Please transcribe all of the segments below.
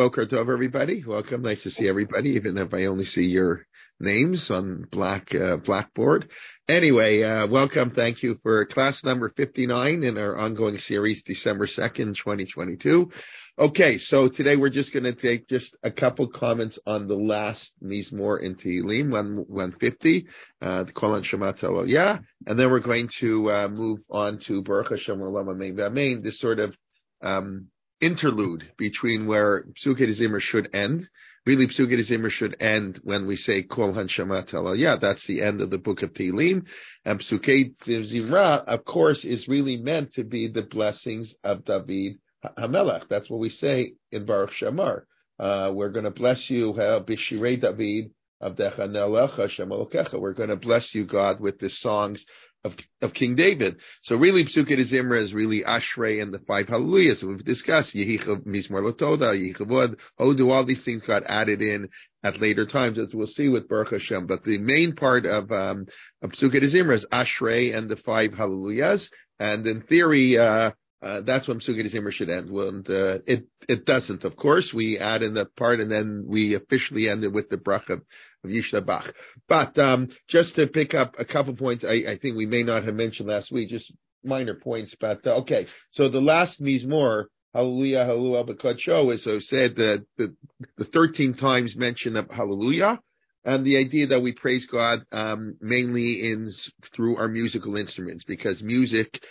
Boker Tov, everybody. Welcome. Nice to see everybody, even if I only see your names on blackboard. Anyway, welcome. Thank you for class number 59 in our ongoing series, December 2nd, 2022. Okay, so today we're just going to take just a couple comments on the last Mizmor in Tehillim, 150, the Kol Hanshama Hallelujah, and then we're going to move on to Baruch Hashem Olam Amen V'Amen, this sort of interlude between where Psukei Zimmer should end. Really, Psukei Zimmer should end when we say Kol Hanshama Hallelujah. That's the end of the book of Tehillim. And Psukei Zimra, of course, is really meant to be the blessings of David HaMelech. That's what we say in Baruch Shamar. We're going to bless you, B'shirei David Avdecha Ne'alecha Shem Elokecha. We're going to bless you, God, with the songs of King David. So really, Psukei Zimra is really Ashrei and the five Hallelujahs. So we've discussed Yehicha Mizmor L'Toda, Yehicha Vod, Hodu, all these things got added in at later times, as we'll see with Baruch Hashem. But the main part of Psukei Zimra is Ashrei and the five Hallelujahs. And in theory, that's when Psukei Zimra should end. Well, and it doesn't, of course. We add in the part, and then we officially end it with the bracha of Yishtabach. But just to pick up a couple points, I think we may not have mentioned last week, just minor points. But okay, so the last Mizmor, Hallelujah, Hallelujah, B'Kodsho, is so said the 13 times mention of Hallelujah. And the idea that we praise God mainly through our musical instruments, because music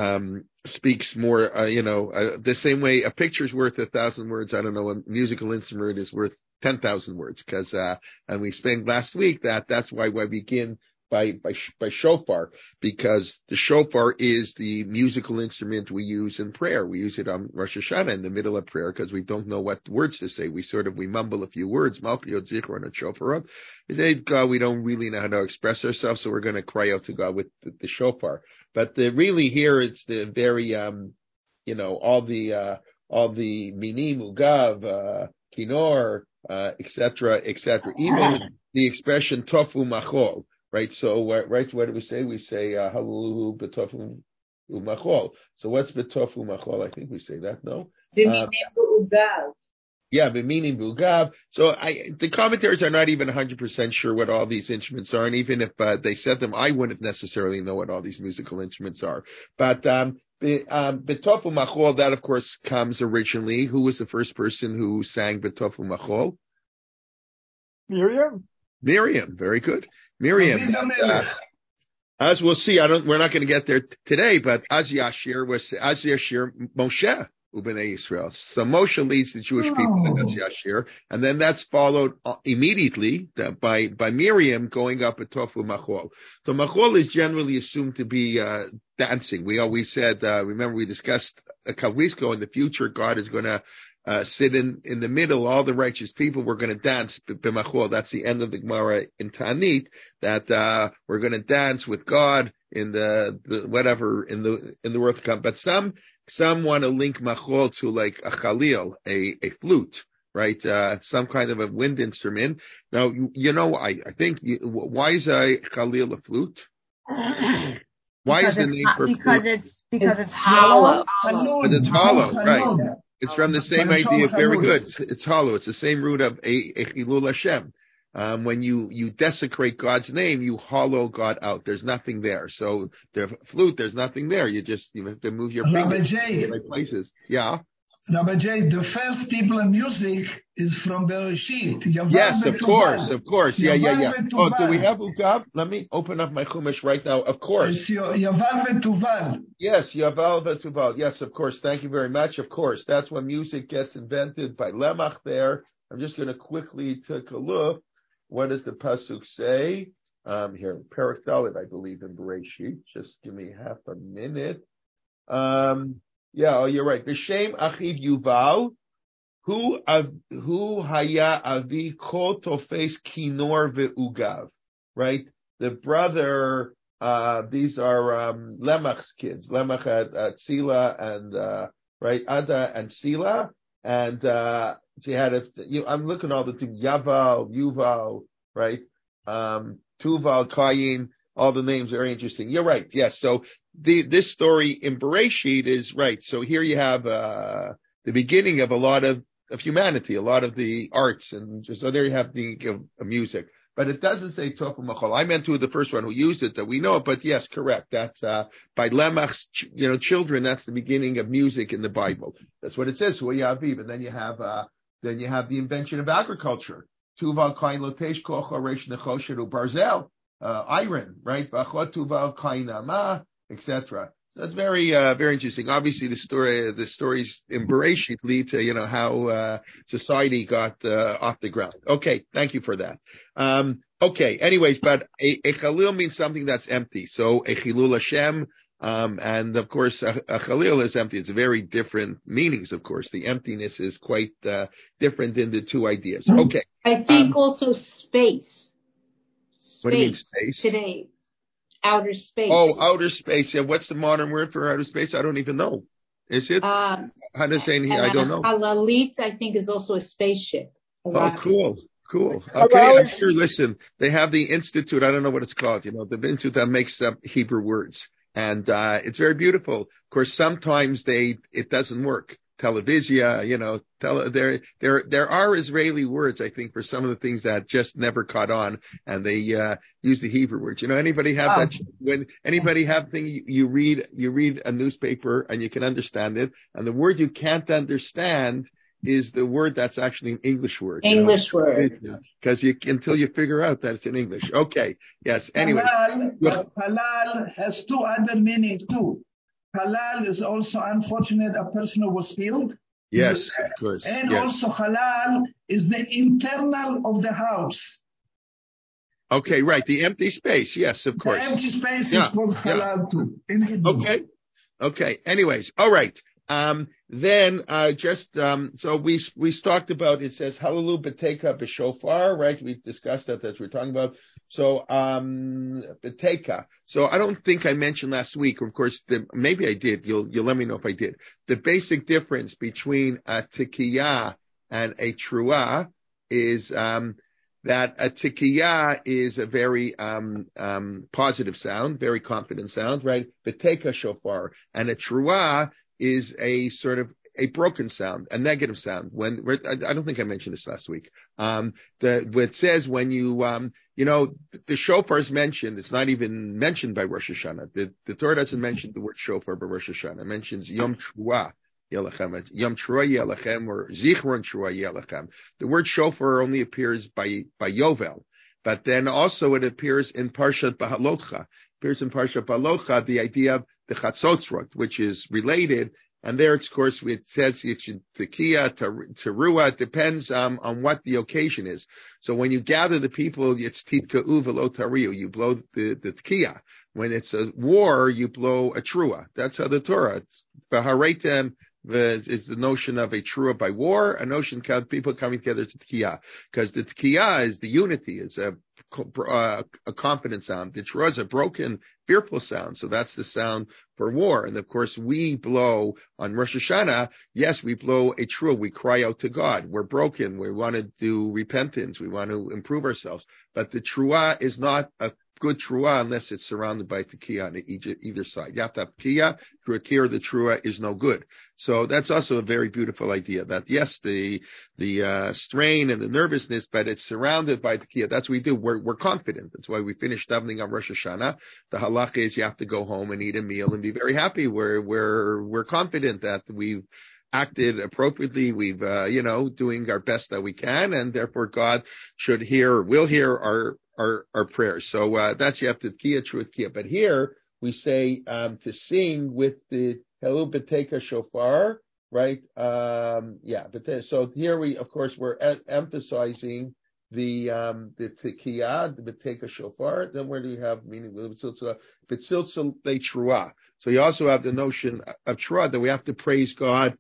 speaks more, the same way a picture's worth 1,000 words. I don't know, a musical instrument is worth 10,000 words, because and we explained last week that's why we begin by shofar, because the shofar is the musical instrument we use in prayer. We use it on Rosh Hashanah in the middle of prayer because we don't know what words to say. We mumble a few words, Malchiyot Zichron and Shofarot. We say, God, we don't really know how to express ourselves, so we're going to cry out to God with the shofar. But really here it's the very, all the minim, ugav, kinor, etc., even the expression tofu machol. Right, so what do we say? We say Hallelu b'tofu umachol. So what's b'tofu umachol? I think we say that. No. Yeah, b'minim bugav. So the commentaries are not even 100% sure what all these instruments are, and even if they said them, I wouldn't necessarily know what all these musical instruments are. But b'tofu umachol, that of course comes originally. Who was the first person who sang b'tofu umachol? Miriam, very good. Miriam, as we'll see, we're not going to get there today, but Az Yashir Moshe Ubenei Yisrael. So Moshe leads the Jewish people in Az Yashir, and then that's followed immediately by Miriam going up at Tofu Machol. So Machol is generally assumed to be dancing. We always said, remember we discussed a couple weeks ago, in the future God is going to sit in the middle, all the righteous people, we're going to dance b'machol. That's the end of the Gemara in Ta'anit, that we're going to dance with God in the whatever in the world to come. But some want to link machol to like a chalil, a flute, right? Some kind of a wind instrument. Now, I think why is a chalil a flute? Why is the name for flute? Because it's hollow. Because it's hollow, right? It's from the same idea. Very good. It's hollow. It's the same root of Echilul Hashem. When you desecrate God's name, you hollow God out. There's nothing there. So the flute, there's nothing there. You have to move your fingers to the right places. Yeah. Rabbi J, the first people in music is from Bereshit. Yes, of course. Yeah. Oh, do we have Ugav? Let me open up my Chumash right now. Of course. It's Yaval v'Tuval. Yes, Yaval v'Tuval. Yes, of course. Thank you very much. Of course. That's when music gets invented by Lemach there. I'm just going to quickly take a look. What does the Pasuk say? Here, Perek Dalet, I believe, in Bereshit. Just give me half a minute. Yeah, you're right. B'Shem Achiv Yuval, Hu Haya Avi Kol Tofes Kinor ve'Ugav. Right? The brother, these are Lemach's kids. Lemach had Sila and right, Ada and Sila, and she had I'm looking all the two, Yaval, Yuval, right? Tuval, Kayin, all the names are very interesting. You're right. Yes. So this story in Bereshit is right. So here you have the beginning of a lot of humanity, a lot of the arts, and so there you have the music. But it doesn't say tofu machol. I meant to the first one who used it that we know it, but yes, correct. That's by lemach's, children. That's the beginning of music in the Bible. That's what it says. And then you have the invention of agriculture. Tuval kain lotesh koch haresh nechoshet barzel, iron, right? Bachot tuval kain ama, etc. That's very, very interesting. Obviously, the stories in Bereshit lead to, how, society got, off the ground. Okay. Thank you for that. Okay. Anyways, but a chalil means something that's empty. So a chilul Hashem, and of course, a chalil is empty. It's very different meanings, of course. The emptiness is quite, different in the two ideas. Okay. I think also space. What do you mean space? Today. Outer space. Oh, outer space. Yeah. What's the modern word for outer space? I don't even know. Is it? How to say in here? I don't know. Halalit, I think, is also a spaceship. Oh, cool. Okay. I'm sure, listen, they have the institute. I don't know what it's called. The institute that makes up Hebrew words. And, it's very beautiful. Of course, sometimes it doesn't work. Televisia, there are Israeli words, I think, for some of the things that just never caught on, and they use the Hebrew words. Anybody have that? When anybody have thing you read a newspaper and you can understand it, and the word you can't understand is the word that's actually an English word. Word. Because until you figure out that it's in English. Okay. Yes. Anyway. Halal has two other meanings too. Halal is also unfortunate, a person who was killed. Yes, of course. And yes. also halal is the internal of the house. Okay, right. The empty space. Yes, of course. The empty space is called halal too. In Hebrew. Okay. Anyways. All right. So we talked about, it says, Hallelu B'teka B'shofar, right? We discussed that. That's what we're talking about. So, B'teka. So I don't think I mentioned last week, of course, maybe I did. You'll let me know if I did. The basic difference between a Tekiyah and a Truah is, that a Tekiyah is a very, positive sound, very confident sound, right? B'teka shofar. And a Truah is a sort of a broken sound, a negative sound. I don't think I mentioned this last week. It says when you, the shofar is mentioned, it's not even mentioned by Rosh Hashanah. The Torah doesn't mention the word shofar by Rosh Hashanah. It mentions Yom Truah Yelachem, Yom Truah Yelachem, or Zichron Truah Yelachem. The word shofar only appears by Yovel, but then also it appears in Parshat Bahalotcha. The idea of the Chatzotzrot, which is related. And there, of course, it says Tekiah, Teruah. It depends on what the occasion is. So when you gather the people, it's Titka'u velo Tariu. You blow the Tekiah. When it's a war, you blow a Truah. That's how the Torah. V'haretem is the notion of a Truah by war, a notion of people coming together to Tekiah. Because the Tekiah is the unity, is a confident sound. The Truah is a broken, fearful sound. So that's the sound for war. And of course, we blow on Rosh Hashanah. Yes, we blow a Truah. We cry out to God. We're broken. We want to do repentance. We want to improve ourselves. But the Truah is not a good Truah unless it's surrounded by Tekiah on either side. You have to have Tekiah. Through a Tekiah, the Truah is no good. So that's also a very beautiful idea that yes, the strain and the nervousness, but it's surrounded by Tekiah. That's what we do. We're confident. That's why we finish davening on Rosh Hashanah. The halakha is you have to go home and eat a meal and be very happy. We're confident that we've acted appropriately. We've, doing our best that we can, and therefore God will hear our prayers. So, that's, you have to Tekiah, true Tekiah. But here we say, to sing with the Hallelu B'teka shofar, right? But so here we're emphasizing the Tekiah, the B'teka shofar. Then where do you have meaning? B'tziltzal Truah. So you also have the notion of Truah that we have to praise God,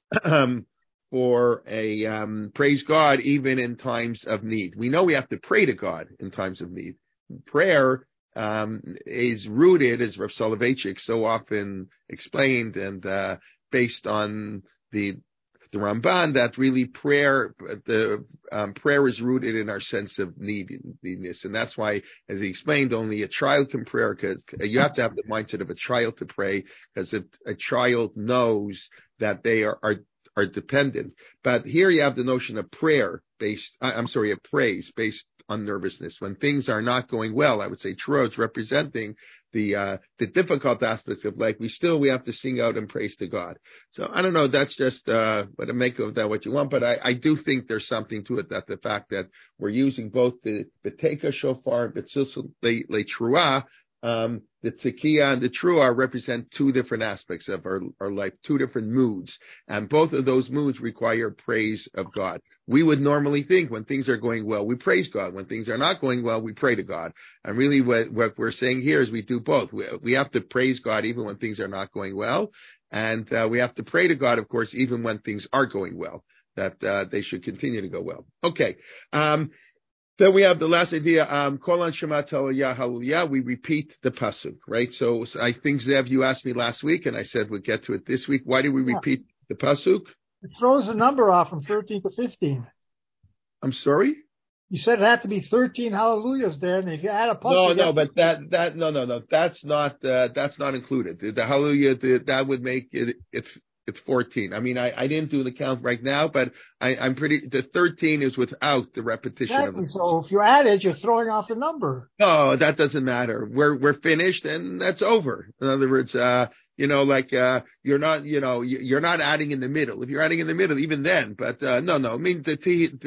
for praise God even in times of need. We know we have to pray to God in times of need. Prayer is rooted, as Rav Soloveitchik so often explained, and based on the Ramban, that really prayer is rooted in our sense of neediness. And that's why, as he explained, only a child can pray, because you have to have the mindset of a child to pray, because a child knows that they are are dependent. But here you have the notion of praise based on nervousness. When things are not going well, I would say true, it's representing the difficult aspects of life. We have to sing out and praise to God. So I don't know, that's just, what to make of that what you want, but I do think there's something to it, that the fact that we're using both the Beteka shofar and Betzusul le Truah, the Tekiah and the Truah represent two different aspects of our life, two different moods. And both of those moods require praise of God. We would normally think when things are going well, we praise God. When things are not going well, we pray to God. And really what we're saying here is we do both. We have to praise God even when things are not going well. And we have to pray to God, of course, even when things are going well, that they should continue to go well. Okay. Then we have the last idea, Kol Shema Hallelujah, Hallelujah. We repeat the pasuk, right? So I think, Zev, you asked me last week, and I said we'd get to it this week. Why do we repeat the pasuk? It throws the number off from 13 to 15. I'm sorry? You said it had to be 13 hallelujahs there, and if you add a pasuk. No, but that's not included. The hallelujah, that would make it's 14. I mean, I didn't do the count right now, but I'm the 13 is without the repetition exactly. of the. So if you add it, you're throwing off the number. No, that doesn't matter. We're finished and that's over. In other words, you're not adding in the middle. If you're adding in the middle, even then, but, no. I mean, the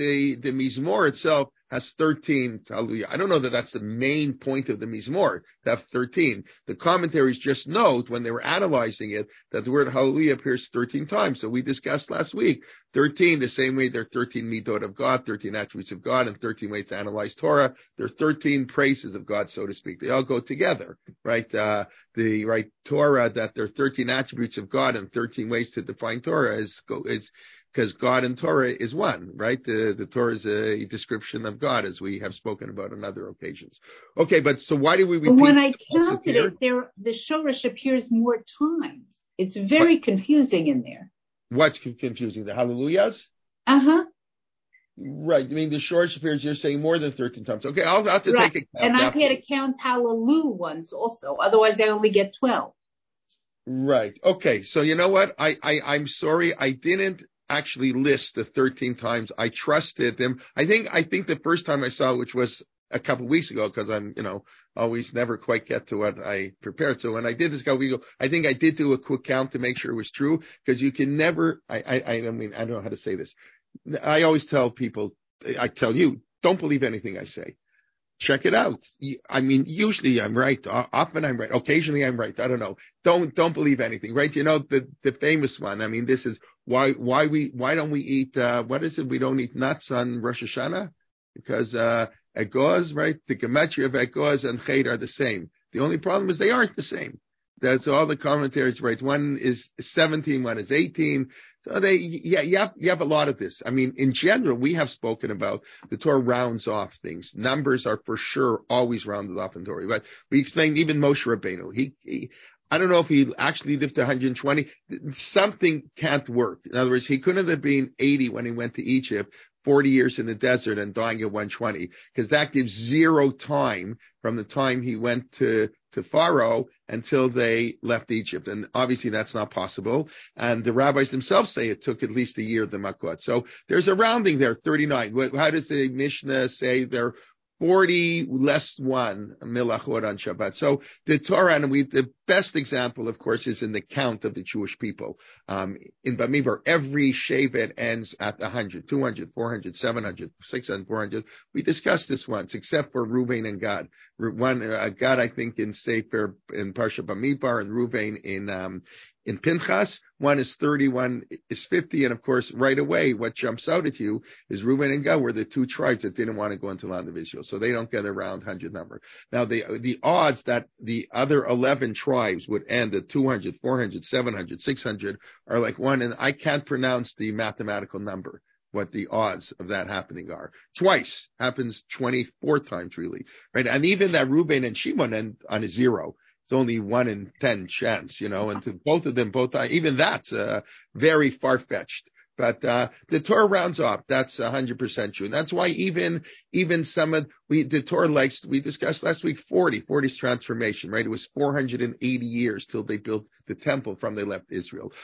Mizmor itself has 13, hallelujah. I don't know that that's the main point of the Mizmor, to have 13. The commentaries just note when they were analyzing it that the word hallelujah appears 13 times. So we discussed last week, 13, the same way there are 13 midot of God, 13 attributes of God, and 13 ways to analyze Torah. There are 13 praises of God, so to speak. They all go together, right? The Torah, that there are 13 attributes of God and 13 ways to define Torah is because God and Torah is one, right? The Torah is a description of God, as we have spoken about on other occasions. Okay, but so why do we repeat? When I counted it, the shoresh appears more times. It's very confusing in there. What's confusing? The hallelujahs? Uh-huh. Right. I mean, the shoresh appears, you're saying more than 13 times. Okay, I'll have to take a count. And I had to count hallelujah ones also. Otherwise, I only get 12. Right. Okay. So you know what? I'm sorry. I didn't actually list the 13 times. I trusted them. I think the first time I saw it, which was a couple of weeks ago, because I'm, always never quite get to what I prepared. So when I did this a couple of weeks ago, I think I did do a quick count to make sure it was true, because you can never, I mean, I don't know how to say this. I always tell people, I tell you, don't believe anything I say. Check it out. I mean, usually I'm right. Often I'm right. Occasionally I'm right. I don't know. Don't believe anything, right? The famous one. I mean, this is why don't we eat, what is it? We don't eat nuts on Rosh Hashanah because, Egoz, right? The gematria of Egoz and Ched are the same. The only problem is they aren't the same. That's all the commentaries, right? One is 17, one is 18. So you have a lot of this. I mean, in general, we have spoken about the Torah rounds off things. Numbers are for sure always rounded off in Torah. But we explained even Moshe Rabbeinu. I don't know if he actually lived to 120. Something can't work. In other words, he couldn't have been 80 when he went to Egypt, 40 years in the desert and dying at 120, because that gives zero time from the time he went to Pharaoh until they left Egypt. And obviously that's not possible. And the rabbis themselves say it took at least a year, the Makot. So there's a rounding there, 39. How does the Mishnah say there? 40 less one milachot on Shabbat. So the Torah, and the best example, of course, is in the count of the Jewish people. In Bamidbar, every Shevet ends at 100, 200, 400, 700, 600, 400. We discussed this once, except for Reuven and Gad. Gad, I think, in Sefer, in Parsha Bamidbar, and Reuven in Pinchas. One is 30, one is 50. And of course, right away, what jumps out at you is Reuven and Gad were the two tribes that didn't want to go into land of Israel. So they don't get around 100 number. Now, the odds that the other 11 tribes would end at 200, 400, 700, 600 are like one. And I can't pronounce the mathematical number, what the odds of that happening are. Twice happens 24 times, really, right? And even that Reuven and Shimon end on a zero. It's only 1 in 10 chance, and to both of them, even that's very far-fetched. But the Torah rounds off. That's 100% true. And that's why even some of the Torah likes, we discussed last week 40's transformation, right? It was 480 years till they built the temple from they left Israel.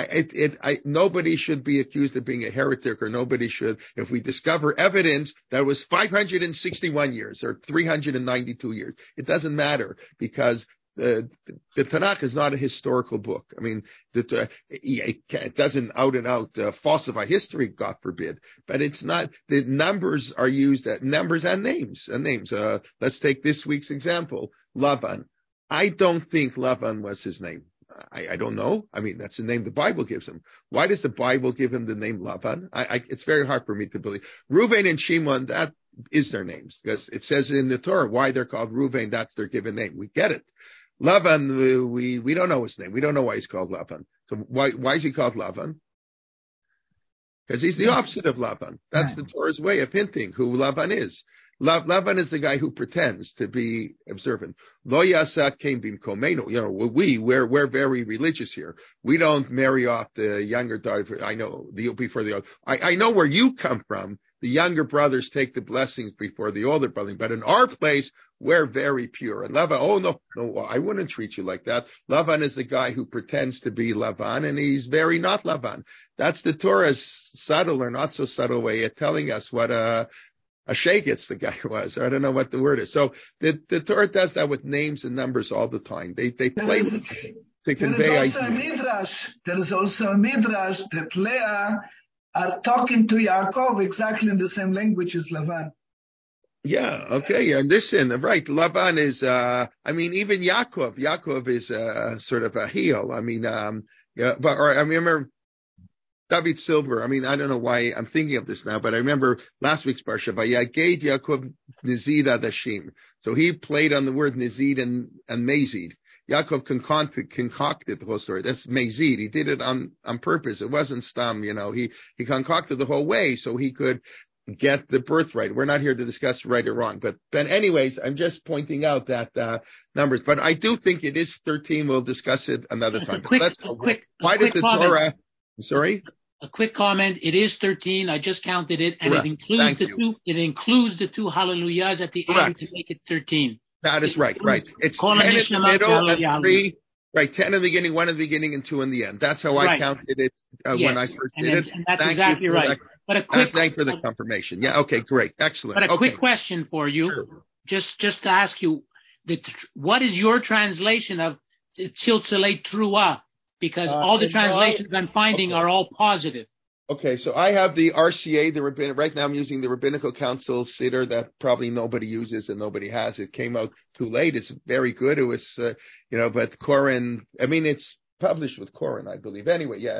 Nobody should be accused of being a heretic, or nobody should, if we discover evidence that was 561 years or 392 years, it doesn't matter, because the Tanakh is not a historical book. I mean, it doesn't out and out falsify history, God forbid, but it's not, the numbers are used at numbers and names. Let's take this week's example, Lavan. I don't think Lavan was his name. I don't know. I mean, that's the name the Bible gives him. Why does the Bible give him the name Lavan? It's very hard for me to believe. Reuven and Shimon, that is their names, because it says in the Torah why they're called Reuven. That's their given name. We get it. Lavan, we don't know his name. We don't know why he's called Lavan. So why is he called Lavan? Because he's the opposite of Lavan. That's the Torah's way of hinting who Lavan is. Lavan is the guy who pretends to be observant. Lo yasa came bimkomenu. We're very religious here. We don't marry off the younger daughter. I know before the other. I know where you come from. The younger brothers take the blessings before the older brother. But in our place, we're very pure. And Lavan, no, I wouldn't treat you like that. Lavan is the guy who pretends to be Lavan, and he's very not Lavan. That's the Torah's subtle or not so subtle way of telling us what a shagitz the guy was. I don't know what the word is. So the Torah does that with names and numbers all the time. They play with it to convey ideas. There is also a midrash that Leah are talking to Yaakov exactly in the same language as Lavan. Yeah, okay, and listen, right, Lavan is, even Yaakov is sort of a heel. I remember David Silver. I don't know why I'm thinking of this now, but I remember last week's parsha, Vayaged Yaakov Nizid Adashim. So he played on the word Nizid and Mazid. Yaakov concocted the whole story. That's Mazid. He did it on purpose. It wasn't stam, he concocted the whole way so he could get the birthright. We're not here to discuss right or wrong, but anyways, I'm just pointing out that numbers. But I do think it is 13. We'll discuss it another time. Let's go. Why does the Torah? I'm sorry. A quick comment. It is 13. I just counted it, and it includes It includes the two hallelujahs at the end to make it 13. That is right. It's 10 in the middle and 3. Right, 10 in the beginning, 1 in the beginning, and 2 in the end. That's how I counted it when I first did it. And that's exactly right. But a quick thank for the confirmation. Yeah, okay, great, excellent. But a quick question for you, sure. just to ask you, what is your translation of Tziltzalei Trua? Because all the translations I'm finding are all positive. Okay, so I have the RCA, right now I'm using the Rabbinical Council Siddur that probably nobody uses and nobody has. It came out too late. It's very good. It was, but Koren, it's published with Koren, I believe. Anyway, yeah.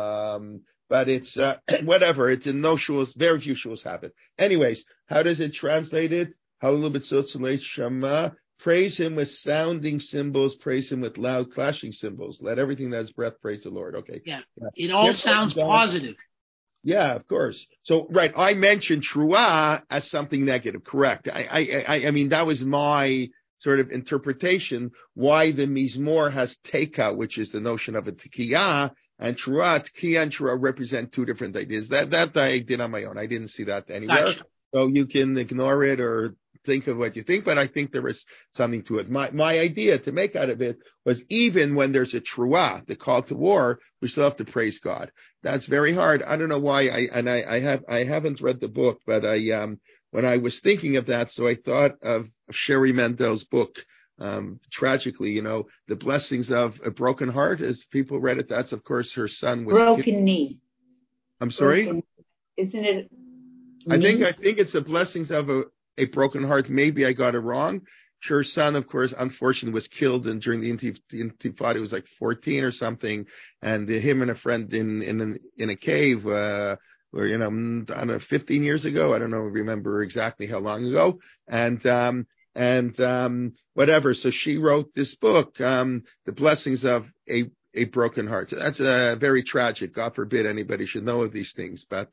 But it's, whatever. It's in no shuls, very few shuls have it. Anyways, how does it translate it? Hallelujah, Shema. Praise him with sounding cymbals. Praise him with loud clashing cymbals. Let everything that has breath praise the Lord. Okay. Yeah. It all sounds positive. Yeah, of course. So, right, I mentioned Trua as something negative, correct. I mean, that was my sort of interpretation, why the Mizmor has Teka, which is the notion of a Tekiyah, and Tekiyah and Trua represent two different ideas. That I did on my own. I didn't see that anywhere. Gotcha. So you can ignore it or think of what you think, but I think there is something to it. My idea to make out of it was, even when there's a Trua, the call to war, we still have to praise God. That's very hard. I don't know why. I haven't read the book, but when I was thinking of that, so I thought of Sherry Mandel's book. Tragically, the blessings of a broken heart, as people read it, that's of course her son was broken knee. I'm sorry? Isn't it? I think it's the blessings of a broken heart. Maybe I got it wrong. Her son, of course, unfortunately was killed during the Intifada. He was like 14 or something. And him and a friend in a cave, I don't know, 15 years ago. I don't remember exactly how long ago. And whatever. So she wrote this book, The Blessings of a Broken Heart. So that's very tragic. God forbid anybody should know of these things, but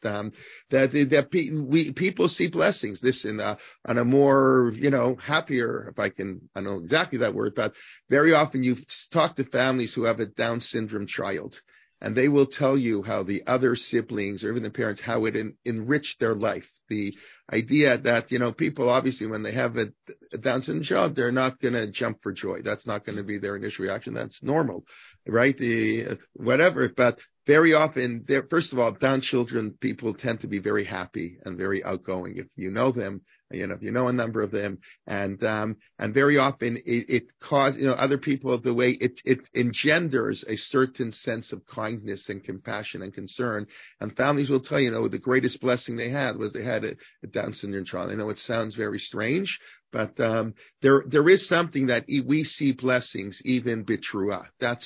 people see blessings. This on a more happier, if I know exactly that word, but very often you talk to families who have a Down syndrome child, and they will tell you how the other siblings or even the parents, how it enriched their life. The idea that, people obviously when they have a Down syndrome child, they're not going to jump for joy. That's not going to be their initial reaction. That's normal, right? Whatever. But very often, first of all, Down children, people tend to be very happy and very outgoing. If you know them, if you know a number of them, and very often it causes, other people, the way it engenders a certain sense of kindness and compassion and concern. And families will tell you, the greatest blessing they had was they had a Down syndrome child. I know it sounds very strange, but there is something that we see blessings even b'truah.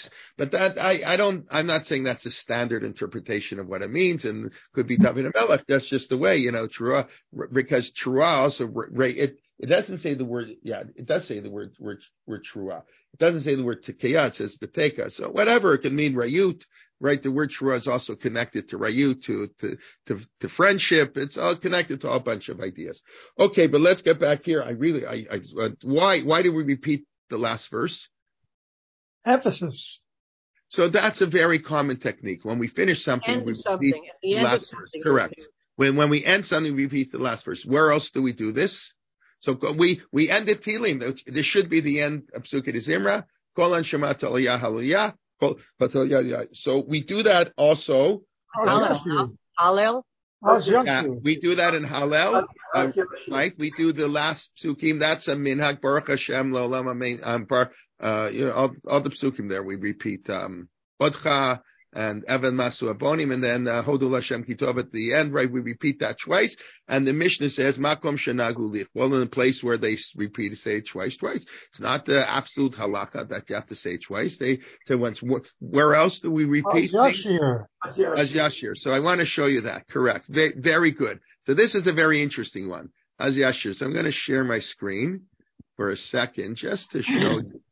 I'm not saying that's a standard interpretation of what it means, and could be David HaMelech. That's just the way, truah, because truah also, it doesn't say the word, it does say the word truah. It doesn't say the word tekeyah, it says beteka. So whatever, it can mean rayut, right? The word truah is also connected to rayut, to friendship. It's all connected to a bunch of ideas. Okay, but let's get back here. Why do we repeat the last verse? Emphasis. So that's a very common technique. When we finish something, we repeat the last verse. Correct. When we end something, we repeat the last verse. Where else do we do this? So we end at Tehillim. This should be the end of Psukei Zimra. Kol Anshama Aliyah Hallelujah. So we do that also. Hallel. We do that in Hallel. Right? We do the last psukim. That's a minhag. Baruch Hashem L'olam Amen. All the psukim there. We repeat Odcha and Evan Masu Abonim, and then Hodul Hashem Kitov at the end, right? We repeat that twice. And the Mishnah says, Makom Shenagu Lich. Well, in a place where they say it twice. It's not the absolute halacha that you have to say it twice. They say once. Where else do we repeat? Az Yashir. So I want to show you that. Correct. Very, very good. So this is a very interesting one. Az Yashir. So I'm going to share my screen for a second just to show you.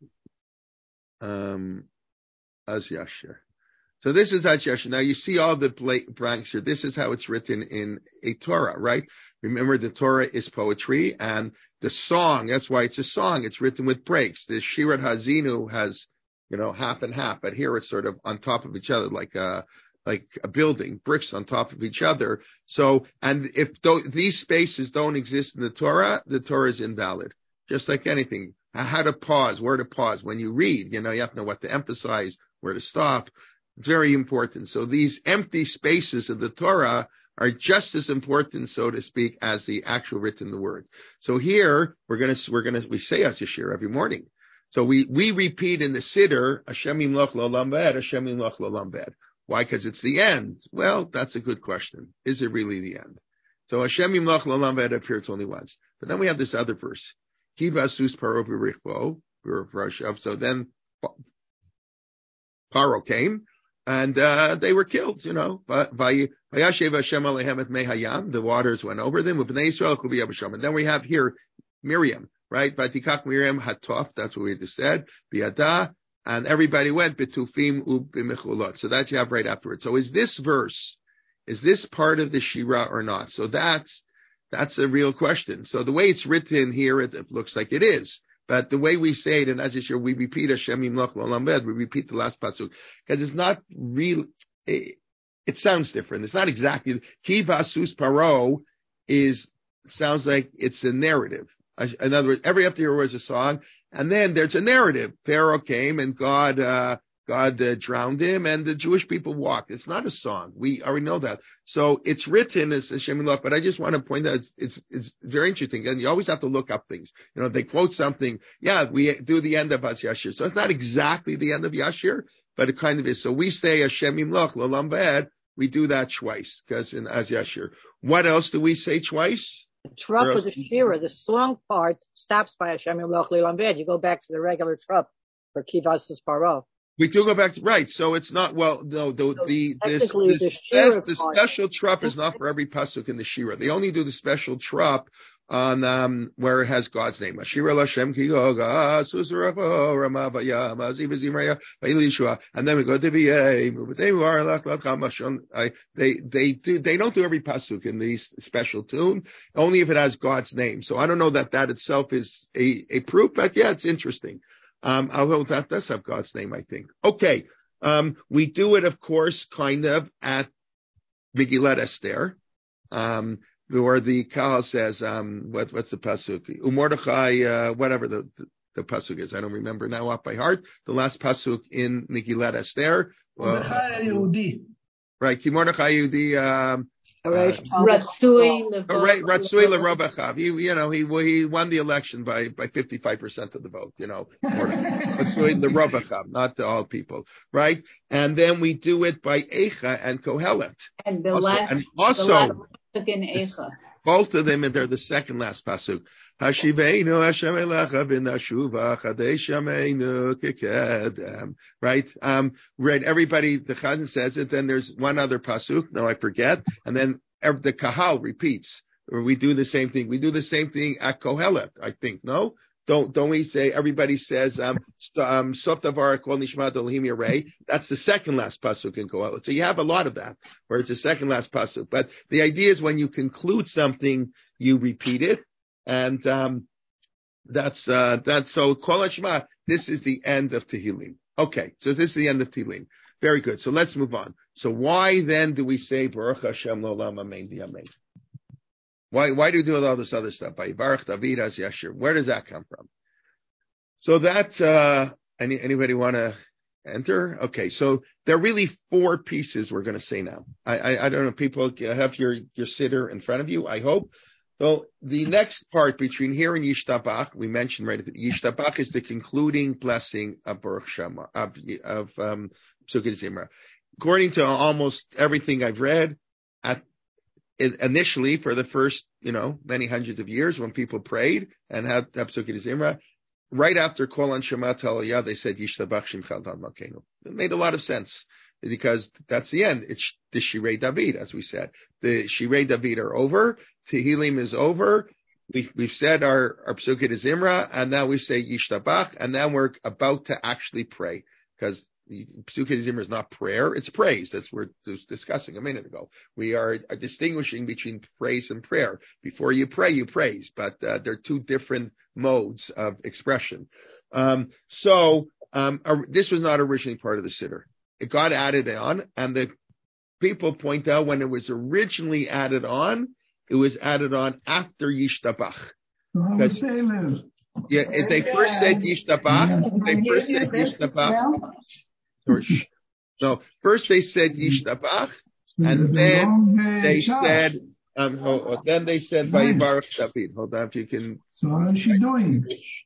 Az Yashir. So this is Az Yashir. Now you see all the blanks here. This is how it's written in a Torah, right? Remember, the Torah is poetry, and the song, that's why it's a song. It's written with breaks. The Shirat Hazinu has, half and half, but here it's sort of on top of each other, like a building, bricks on top of each other. So, and if these spaces don't exist in the Torah is invalid. Just like anything. How to pause, where to pause. When you read, you have to know what to emphasize, where to stop. It's very important. So these empty spaces of the Torah are just as important, so to speak, as the actual written word. So here we say Az Yashir every morning. So we repeat in the Siddur, Hashem Yimloch L'olam V'ed, Hashem Yimloch L'olam V'ed. Why? Because it's the end. Well, that's a good question. Is it really the end? So Hashem Yimloch L'olam V'ed appears only once. But then we have this other verse. Ki vasus paro b'richvo. So then Paro came. And they were killed, Vayashev Hashem alehem et mei hayam. The waters went over them. B'nei Yisrael kubi yabasham. And then we have here Miriam, right? Vatikach Miriam hatof. That's what we just said. Biada, and everybody went betufim ubimechulot. So that you have right afterwards. So is this part of the Shira or not? So that's a real question. So the way it's written here, it looks like it is. But the way we say it in Az Yashir, we repeat Hashem Yimloch L'olam V'ed, we repeat the last pasuk, because it's not real. It sounds different. It's not exactly. Ki vasus paro sounds like it's a narrative. In other words, every after was a song, and then there's a narrative. Pharaoh came and God drowned him, and the Jewish people walked. It's not a song. We already know that. So it's written as Hashem Yimloch, but I just want to point out it's very interesting, and you always have to look up things. They quote something. Yeah, we do the end of Az Yashir. So it's not exactly the end of Yashir, but it kind of is. So we say Hashem Yimloch L'olam V'ed. We do that twice because in Az Yashir. What else do we say twice? The trup of the Shira, the song part stops by Hashem Yimloch L'olam V'ed. You go back to the regular trup for Ki vasus paro. We do go back to, right. So it's not, the special trup is not for every pasuk in the Shira. They only do the special trup on, where it has God's name. Shira Lashem Ki Yoga, Susuracho, Ramavaya, Mazivazimraya, Vailishua. And then we go to VA, they don't do every pasuk in the special tune, only if it has God's name. So I don't know that itself is a proof, but yeah, it's interesting. Although that does have God's name, I think. Okay. We do it, of course, kind of at Megillat Esther, where the Kahal says, what's the pasuk? Umordechai, whatever the pasuk is, I don't remember now off by heart. The last pasuk in Megillat Esther. Right, Ki Mordechai Yehudi. Ratzui Lerobachav. He won the election by 55% of the vote. Ratzui Lerobachav, not to all people, right? And then we do it by Eicha and Kohelet. And the last in Eicha. Both of them, and they're the second last pasuk. Hashiveinu Hashem Elecha b'nashuva chadesh yameinu kekedem. Right? Right. Everybody, the Chazan says it. Then there's one other pasuk. No, I forget. And then the Kahal repeats. Or we do the same thing. We do the same thing at Kohelet, I think. No? Don't we say, everybody says, Sotavar Kol Nishmat Elohim Yirei. That's the second last pasuk in Kohelet. So you have a lot of that, where it's the second last pasuk. But the idea is when you conclude something, you repeat it. And, that's so Kol Hashma, this is the end of Tehillim. Okay. So this is the end of Tehillim. Very good. So let's move on. So why then do we say Baruch Hashem L'olam Amen V'Amen? Why do we do all this other stuff? By Baruch David as Yashir. Where does that come from? So that, anybody want to enter? Okay. So there are really four pieces we're going to say now. I don't know. People have your sitter in front of you, I hope. So the next part between here and Yishtabach, we mentioned right at the Yishtabach is the concluding blessing of Baruch Shema, of Psukei Zimra. According to almost everything I've read, initially for the first, many hundreds of years when people prayed and had Psukei Zimra, right after Kol Anshama Taliyah, they said Yishtabach Shimcha Ad Malkeinu. It made a lot of sense because that's the end. It's the Shirei David, as we said. The Shirei David are over. Tehillim is over. We've said our Psukei Zimra, and now we say Yishtabach, and now we're about to actually pray because Psukei Zimra is not prayer, it's praise. That's what we were discussing a minute ago. We are distinguishing between praise and prayer. Before you pray, you praise, but they're two different modes of expression. This was not originally part of the siddur. It got added on, and the people point out when it was originally added on, it was added on after Yishtabach. Yeah, if they first said Yishtabach, No, first they said Yishtabach, and then they said, Vayibarach David. Hold on, if you can. So how is she doing?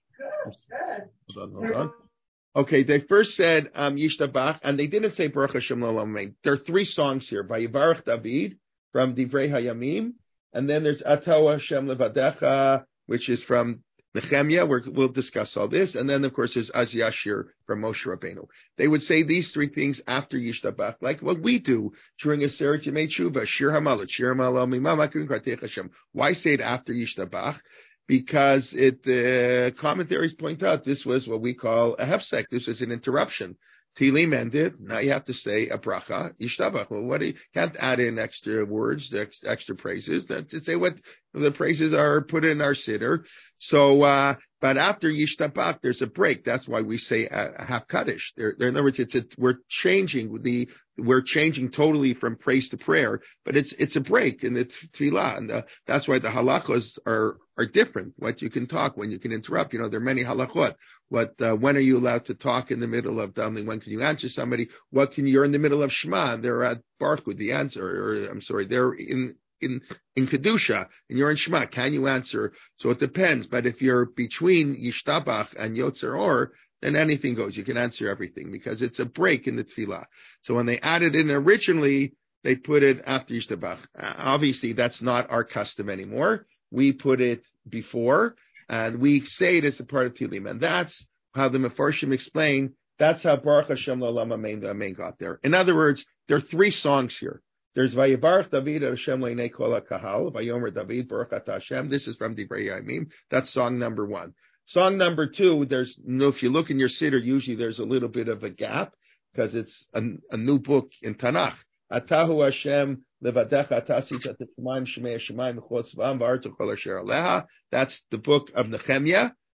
Hold on. Okay, they first said Yishtabach, and they didn't say Baruch Hashem L'olam Amen. There are three songs here by Vayibarach David from Divrei Hayamim, and then there's Atah Hashem Levadecha, which is from Nehemiah. We'll discuss all this, and then of course there's Az Yashir from Moshe Rabbeinu. They would say these three things after Yishtabach, like what we do during Aseret Yemei Tshuva, Shir Hamalat, Shir Hamalat Mimamakim Kartech Hashem. Why say it after Yishtabach? Because the commentaries point out this was what we call a hefsek. This is an interruption. Tehillim ended. Now you have to say a bracha, Yishtabach. Well, can't add in extra words, extra praises. To say what the praises are put in our siddur. So, but after Yishtabach, there's a break. That's why we say a half kaddish. In other words, we're changing totally from praise to prayer, but it's a break in the tefillah, and that's why the halachos are different. What you can talk, when you can interrupt. There are many halachot. When are you allowed to talk in the middle of davening? When can you answer somebody? You're in the middle of Shema, and they're at Baruch the answer, they're in Kedusha, and you're in Shema. Can you answer? So it depends. But if you're between Yishtabach and Yotzer Or, then anything goes. You can answer everything because it's a break in the tefillah. So when they added in originally, they put it after Yishtabach. Obviously, that's not our custom anymore. We put it before, and we say it as a part of Tehillim. And that's how the Mefarshim explain. That's how Baruch Hashem L'olam Amen got there. In other words, there are three songs here. There's Vayibarach David Hashem Leinei Kol HaKahal, Vayomer David Baruch Atah Hashem. This is from Divrei Hayamim. That's song number one. Song number two, if you look in your siddur, usually there's a little bit of a gap because it's a new book in Tanakh. Atahu Hashem Levadecha Tasita Tefemaim Shemei Shemaim Mechot Zvam V'Artu Kol Asher Aleha. That's the book of Nehemiah.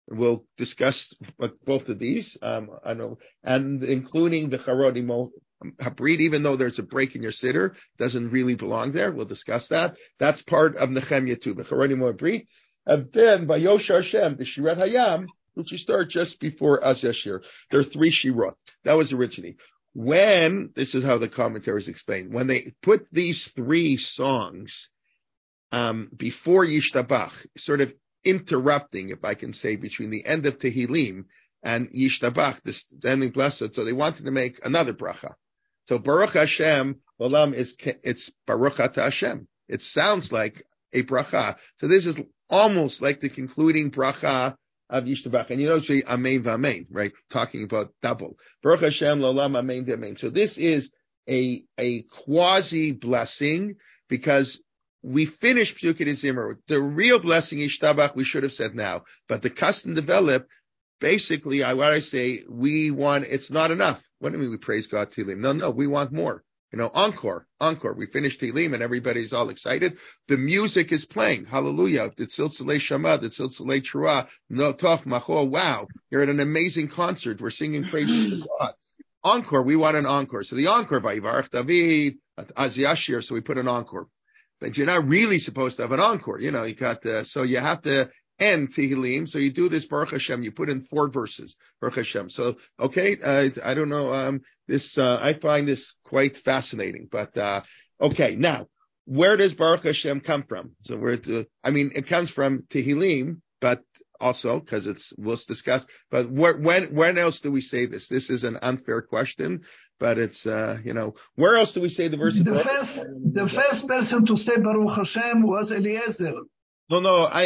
We'll discuss both of these, and including the Charodimo Habrit, even though there's a break in your siddur, doesn't really belong there. We'll discuss that. That's part of Nehemiah too, the Charodimo Habrit. And then by Yoshar Hashem, the Shirat Hayam, which you start just before Az Yashir. There are 3 Shirot. That was originally. This is how the commentaries explain, when they put these 3 songs before Yishtabach, sort of interrupting, if I can say, between the end of Tehillim and Yishtabach, this ending blessed. So they wanted to make another bracha. So Baruch Hashem, Olam it's Baruch Ata Hashem. It sounds like a bracha. So this is almost like the concluding bracha of Yishtabach. And you know, say Amen v'Amen, right? Talking about double. Baruch Hashem, Olam Amen v'Amen. So this is a quasi blessing because we finished Psukei Zimmer. The real blessing, Yishtabach, we should have said now. But the custom developed, basically, what I say, it's not enough. What do you mean we praise God, Tehillim? No, we want more. Encore. We finished Tehillim and everybody's all excited. The music is playing. Hallelujah. The Tziltzalei Shama, the Tziltzalei Trua, No Tov, Machol. Wow. You're at an amazing concert. We're singing praises to God. Encore. We want an encore. So the encore, Vayivarach David, Az Yashir. So we put an encore. But you're not really supposed to have an encore. You got so you have to end Tehillim. So you do this Baruch Hashem. You put in 4 verses, Baruch Hashem. So, okay, I don't know, I find this quite fascinating, but, okay. Now, where does Baruch Hashem come from? So it comes from Tehillim, but also, because we'll discuss, but when else do we say this? This is an unfair question, but it's, where else do we say the verse? The first person to say Baruch Hashem was Eliezer. No,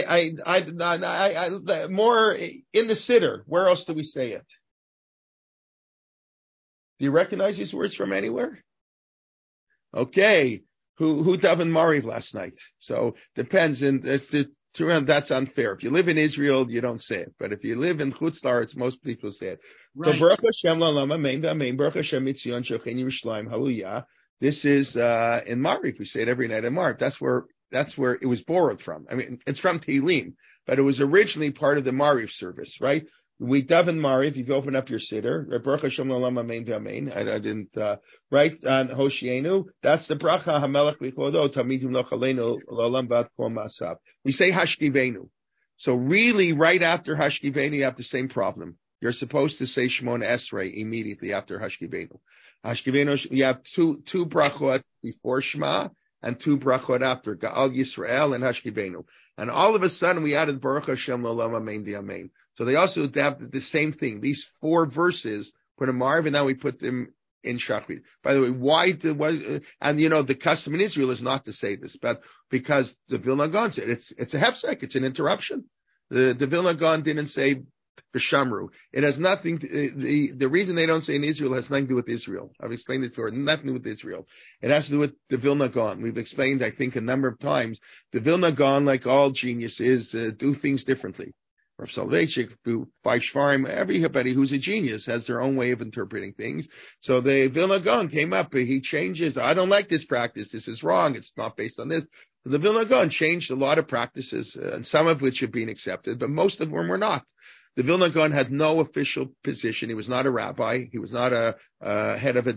more in the siddur. Where else do we say it? Do you recognize these words from anywhere? Okay. Who davened Mariv last night? So depends. And that's unfair. If you live in Israel, you don't say it. But if you live in Chutz La'aretz, most people say it. Right. So Baruch Hashem la'olam amen v'amen. Baruch Hashem mitzion shochem Yerushalayim. Hallelujah. This is in Mariv. We say it every night in Mariv. That's where it was borrowed from. I mean, it's from Tehillim, but it was originally part of the Mariv service, right? We daven Mariv. You open up your siddur. Baruch Hashem la'olam amen v'amen. I didn't right on Hoshienu. That's the bracha Hamelech v'chodo tamidim lochaleinu la'olam ba'ad kol ma'asav. We say Hashkivenu. So really, right after Hashkivenu, you have the same problem. You're supposed to say Shmona Esrei immediately after Hashkivenu. Hashkivenu, you have two brachot before Shema and 2 brachot after Ga'al Yisrael and Hashkivenu. And all of a sudden we added Baruch Hashem L'olam Amen V'Amen. So they also adapted the same thing. These 4 verses, put a Marv, and now we put them in Shachrit. By the way, and the custom in Israel is not to say this, but because the Vilna Gaon said it's a hefsek, it's an interruption. The Vilna Gaon didn't say B'Shamru. It has nothing the reason they don't say in Israel has nothing to do with Israel. I've explained it before, nothing to do with Israel. It has to do with the Vilna Gaon. We've explained, I think, a number of times, the Vilna Gaon, like all geniuses, do things differently. Rav Soloveitchik, Shvarim, everybody who's a genius has their own way of interpreting things. So the Vilna Gaon came up, he changes, I don't like this practice, this is wrong, it's not based on this. The Vilna Gaon changed a lot of practices, and some of which have been accepted, but most of them were not. The Vilna Gaon had no official position. He was not a rabbi. He was not a head of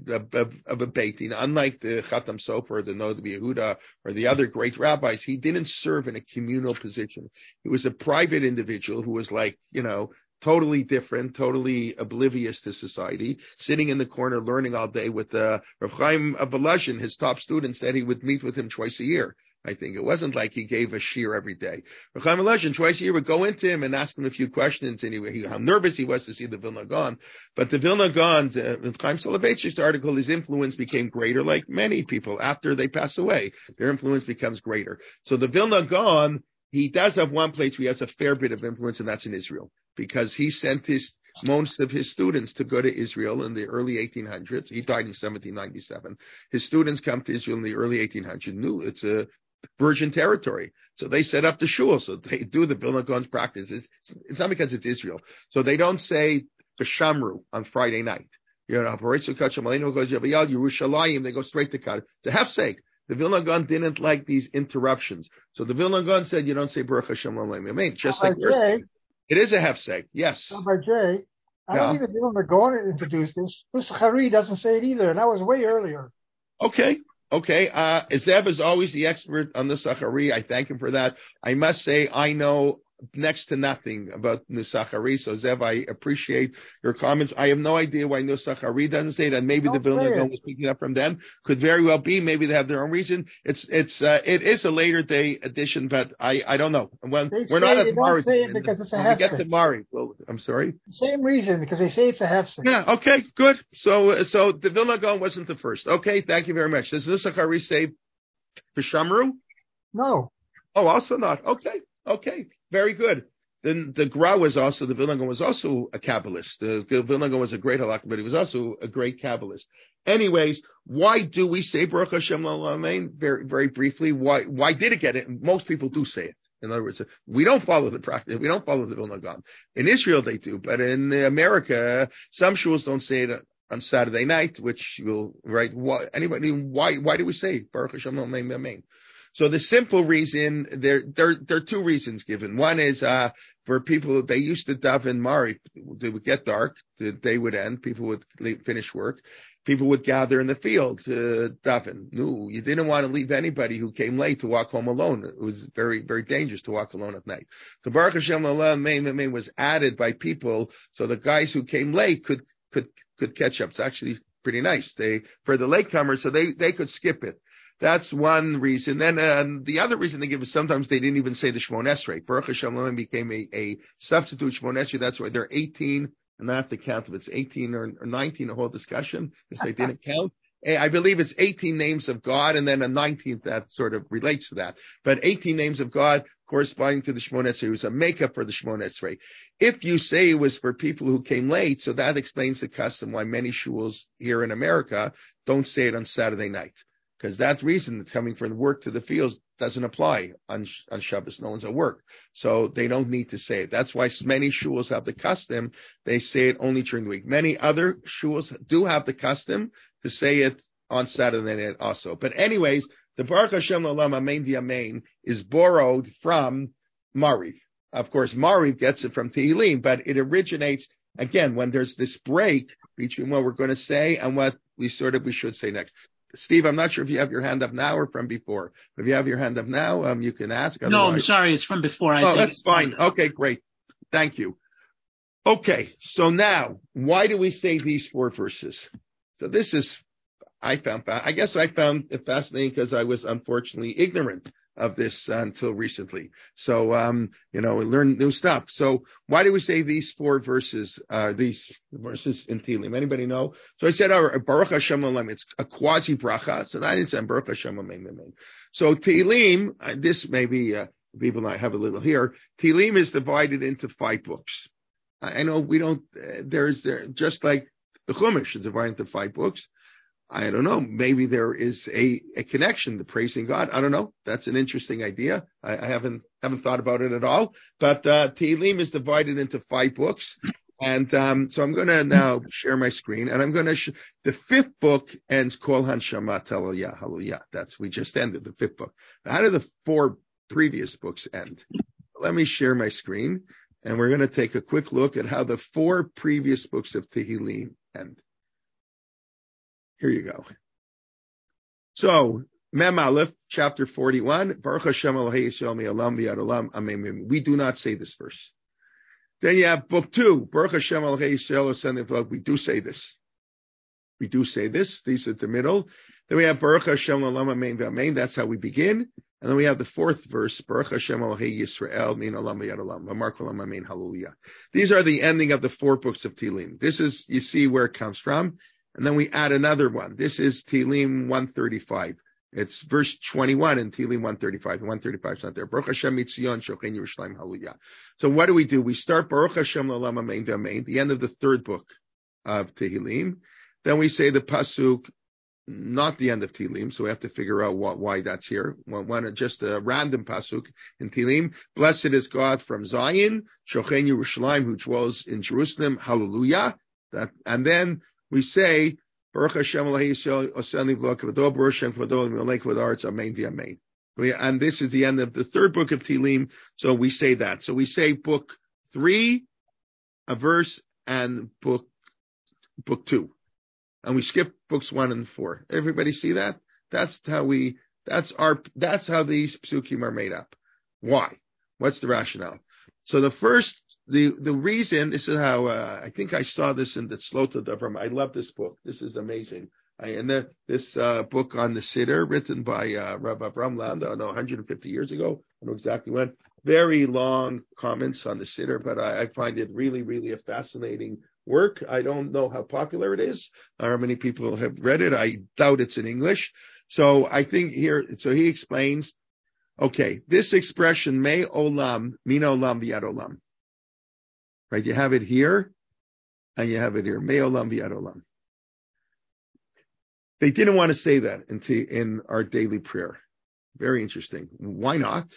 a Beit Din. Unlike the Chatam Sofer, the Noda B'Yehuda, or the other great rabbis, he didn't serve in a communal position. He was a private individual who was totally different, totally oblivious to society, sitting in the corner learning all day with Rav Chaim Volozhin. His top student said he would meet with him twice a year. I think it wasn't like he gave a shir every day. Rav Chaim Volozhin twice a year would go into him and ask him a few questions, and how nervous he was to see the Vilna Gaon. But the Vilna Gaon, Chaim Soloveitchik's article, his influence became greater, like many people after they pass away. Their influence becomes greater. So the Vilna Gaon, he does have one place where he has a fair bit of influence, and that's in Israel, because he sent most of his students to go to Israel in the early 1800s. He died in 1797. His students come to Israel in the early 1800s, knew it's a virgin territory. So they set up the shul. So they do the Vilna Gaon's practice. It's not because it's Israel. So they don't say B'Shamru on Friday night. Yerushalayim, they go straight to Kad. To hefsek. The Vilna Gaon didn't like these interruptions. So the Vilna Gaon said, you don't say Baruch Hashem L'olam Amen. Just like It is a hefsek, yes. Rabbi J, I don't even know the Gaon introduced this. This Hari doesn't say it either, and that was way earlier. Okay. Zev is always the expert on the Sachari. I thank him for that. I must say, I know next to nothing about Nusachari. So Zev, I appreciate your comments. I have no idea why Nusachari doesn't say it, and maybe the Vilna Gaon was picking up from them. Could very well be. Maybe they have their own reason. It is a later day edition, but I don't know. When we're not at Mari, say it because it's a hefsek. We get to Mari. Well, I'm sorry. Same reason, because they say it's a hefsek. Yeah. Okay. Good. So the Vilna Gaon wasn't the first. Okay. Thank you very much. Does Nusachari say Peshamru? No. Oh, also not. Okay. Very good. Then the Gra was also, the Vilna Gaon was also a Kabbalist. The Vilna Gaon was a great halakha, but he was also a great Kabbalist. Anyways, why do we say Baruch Hashem L'Olamein? Very, very briefly, why did it get it? Most people do say it. In other words, we don't follow the practice. We don't follow the Vilna Gaon. In Israel, they do, but in America, some shuls don't say it on Saturday night, which will, right? Why do we say Baruch Hashem L'Olamein? So the simple reason, there are two reasons given. One is, for people, they used to daven Mari. It would get dark, the day would end, people would finish work. People would gather in the field to daven. No, you didn't want to leave anybody who came late to walk home alone. It was very, very dangerous to walk alone at night. The Baruch Hashem L'Olamein was added by people, so the guys who came late could catch up. It's actually pretty nice. For the latecomers, so they could skip it. That's one reason. Then the other reason they give is sometimes they didn't even say the Shmon Esrei. Baruch Hashem became a substitute Shmon Esrei. That's why they're 18, and I have to count if it's 18 or 19, a whole discussion, because they didn't count. I believe it's 18 names of God, and then a 19th that sort of relates to that. But 18 names of God corresponding to the Shmon Esrei. It was a makeup for the Shmon Esrei. If you say it was for people who came late, so that explains the custom why many shuls here in America don't say it on Saturday night. Because that reason, coming from work to the fields, doesn't apply on Shabbos. No one's at work. So they don't need to say it. That's why many shuls have the custom. They say it only during the week. Many other shuls do have the custom to say it on Saturday night also. But anyways, the Baruch Hashem L'Olam Amen V'Amen is borrowed from Mariv. Of course, Mariv gets it from Tehillim, but it originates, again, when there's this break between what we're going to say and what we should say next. Steve, I'm not sure if you have your hand up now or from before. If you have your hand up now, you can ask. Otherwise... No, I'm sorry. It's from before. That's fine. Okay, great. Thank you. Okay, so now, why do we say these four verses? So this is, I found it fascinating because I was unfortunately ignorant of this until recently. So, we learn new stuff. So why do we say these four verses, these verses in Tehillim? Anybody know? So I said, Baruch Hashem L'Olam, it's a quasi bracha. So that is Baruch Hashem L'Olam. So Tehillim, this maybe, people might have a little here. Tehillim is divided into 5 books. I know we don't, just like the Chumash is divided into 5 books. I don't know. Maybe there is a connection to praising God. I don't know. That's an interesting idea. I haven't thought about it at all. But Tehillim is divided into 5 books, and so I'm going to now share my screen, and I'm going to. The 5th book ends Kol Hanshama Hallelujah. Hallelujah. We just ended the 5th book. How do the 4 previous books end? Let me share my screen, and we're going to take a quick look at how the 4 previous books of Tehillim end. Here you go. So, Mem Aleph, chapter 41, Baruch Hashem Elohei Yisrael Me'olam V'ad Olam, Amen. We do not say this verse. Then you have book 2, Baruch Hashem Elohei Yisrael Osen V'ad. We do say this. These are the middle. Then we have Baruch Hashem Olam Amen V'Amen. That's how we begin. And then we have the 4th verse, Baruch Hashem Elohei Yisrael Min Olam V'ad Olam, V'Mark Olam Amen. Hallelujah. These are the ending of the 4 books of Tehillim. This is, you see where it comes from. And then we add another one. This is Tehillim 135. It's verse 21 in Tehillim 135. The 135 is not there. Baruch Hashem Mitzion Shochen Yerushalayim Hallelujah. So what do? We start Baruch Hashem L'Olam Amen V'Amen, the end of the 3rd book of Tehillim. Then we say the pasuk, not the end of Tehillim, so we have to figure out why that's here. Just a random pasuk in Tehillim. Blessed is God from Zion, Shochen Yerushalayim, who dwells in Jerusalem. Hallelujah. And then we say, Baruch Hashem Elohei Yisrael Osen Livlo Kavado, Baruch Hashem Kavado L'Melech V'Aretz, Amen V'Amen. And this is the end of the 3rd book of Tehillim, so we say that. So we say book 3, a verse, and book 2. And we skip books 1 and 4. Everybody see that? That's how these psukim are made up. Why? What's the rationale? So the reason, this is how, I think I saw this in the Tzlota Davram. I love this book. This is amazing. This book on the Siddur, written by Rav Avram Land, 150 years ago. I don't know exactly when. Very long comments on the Siddur, but I find it really, really a fascinating work. I don't know how popular it is, or how many people have read it. I doubt it's in English. So I think he explains, okay, this expression, me olam, min olam v'yad olam. Right? You have it here, and you have it here. Me olam v'yad olam. They didn't want to say that in our daily prayer. Very interesting. Why not?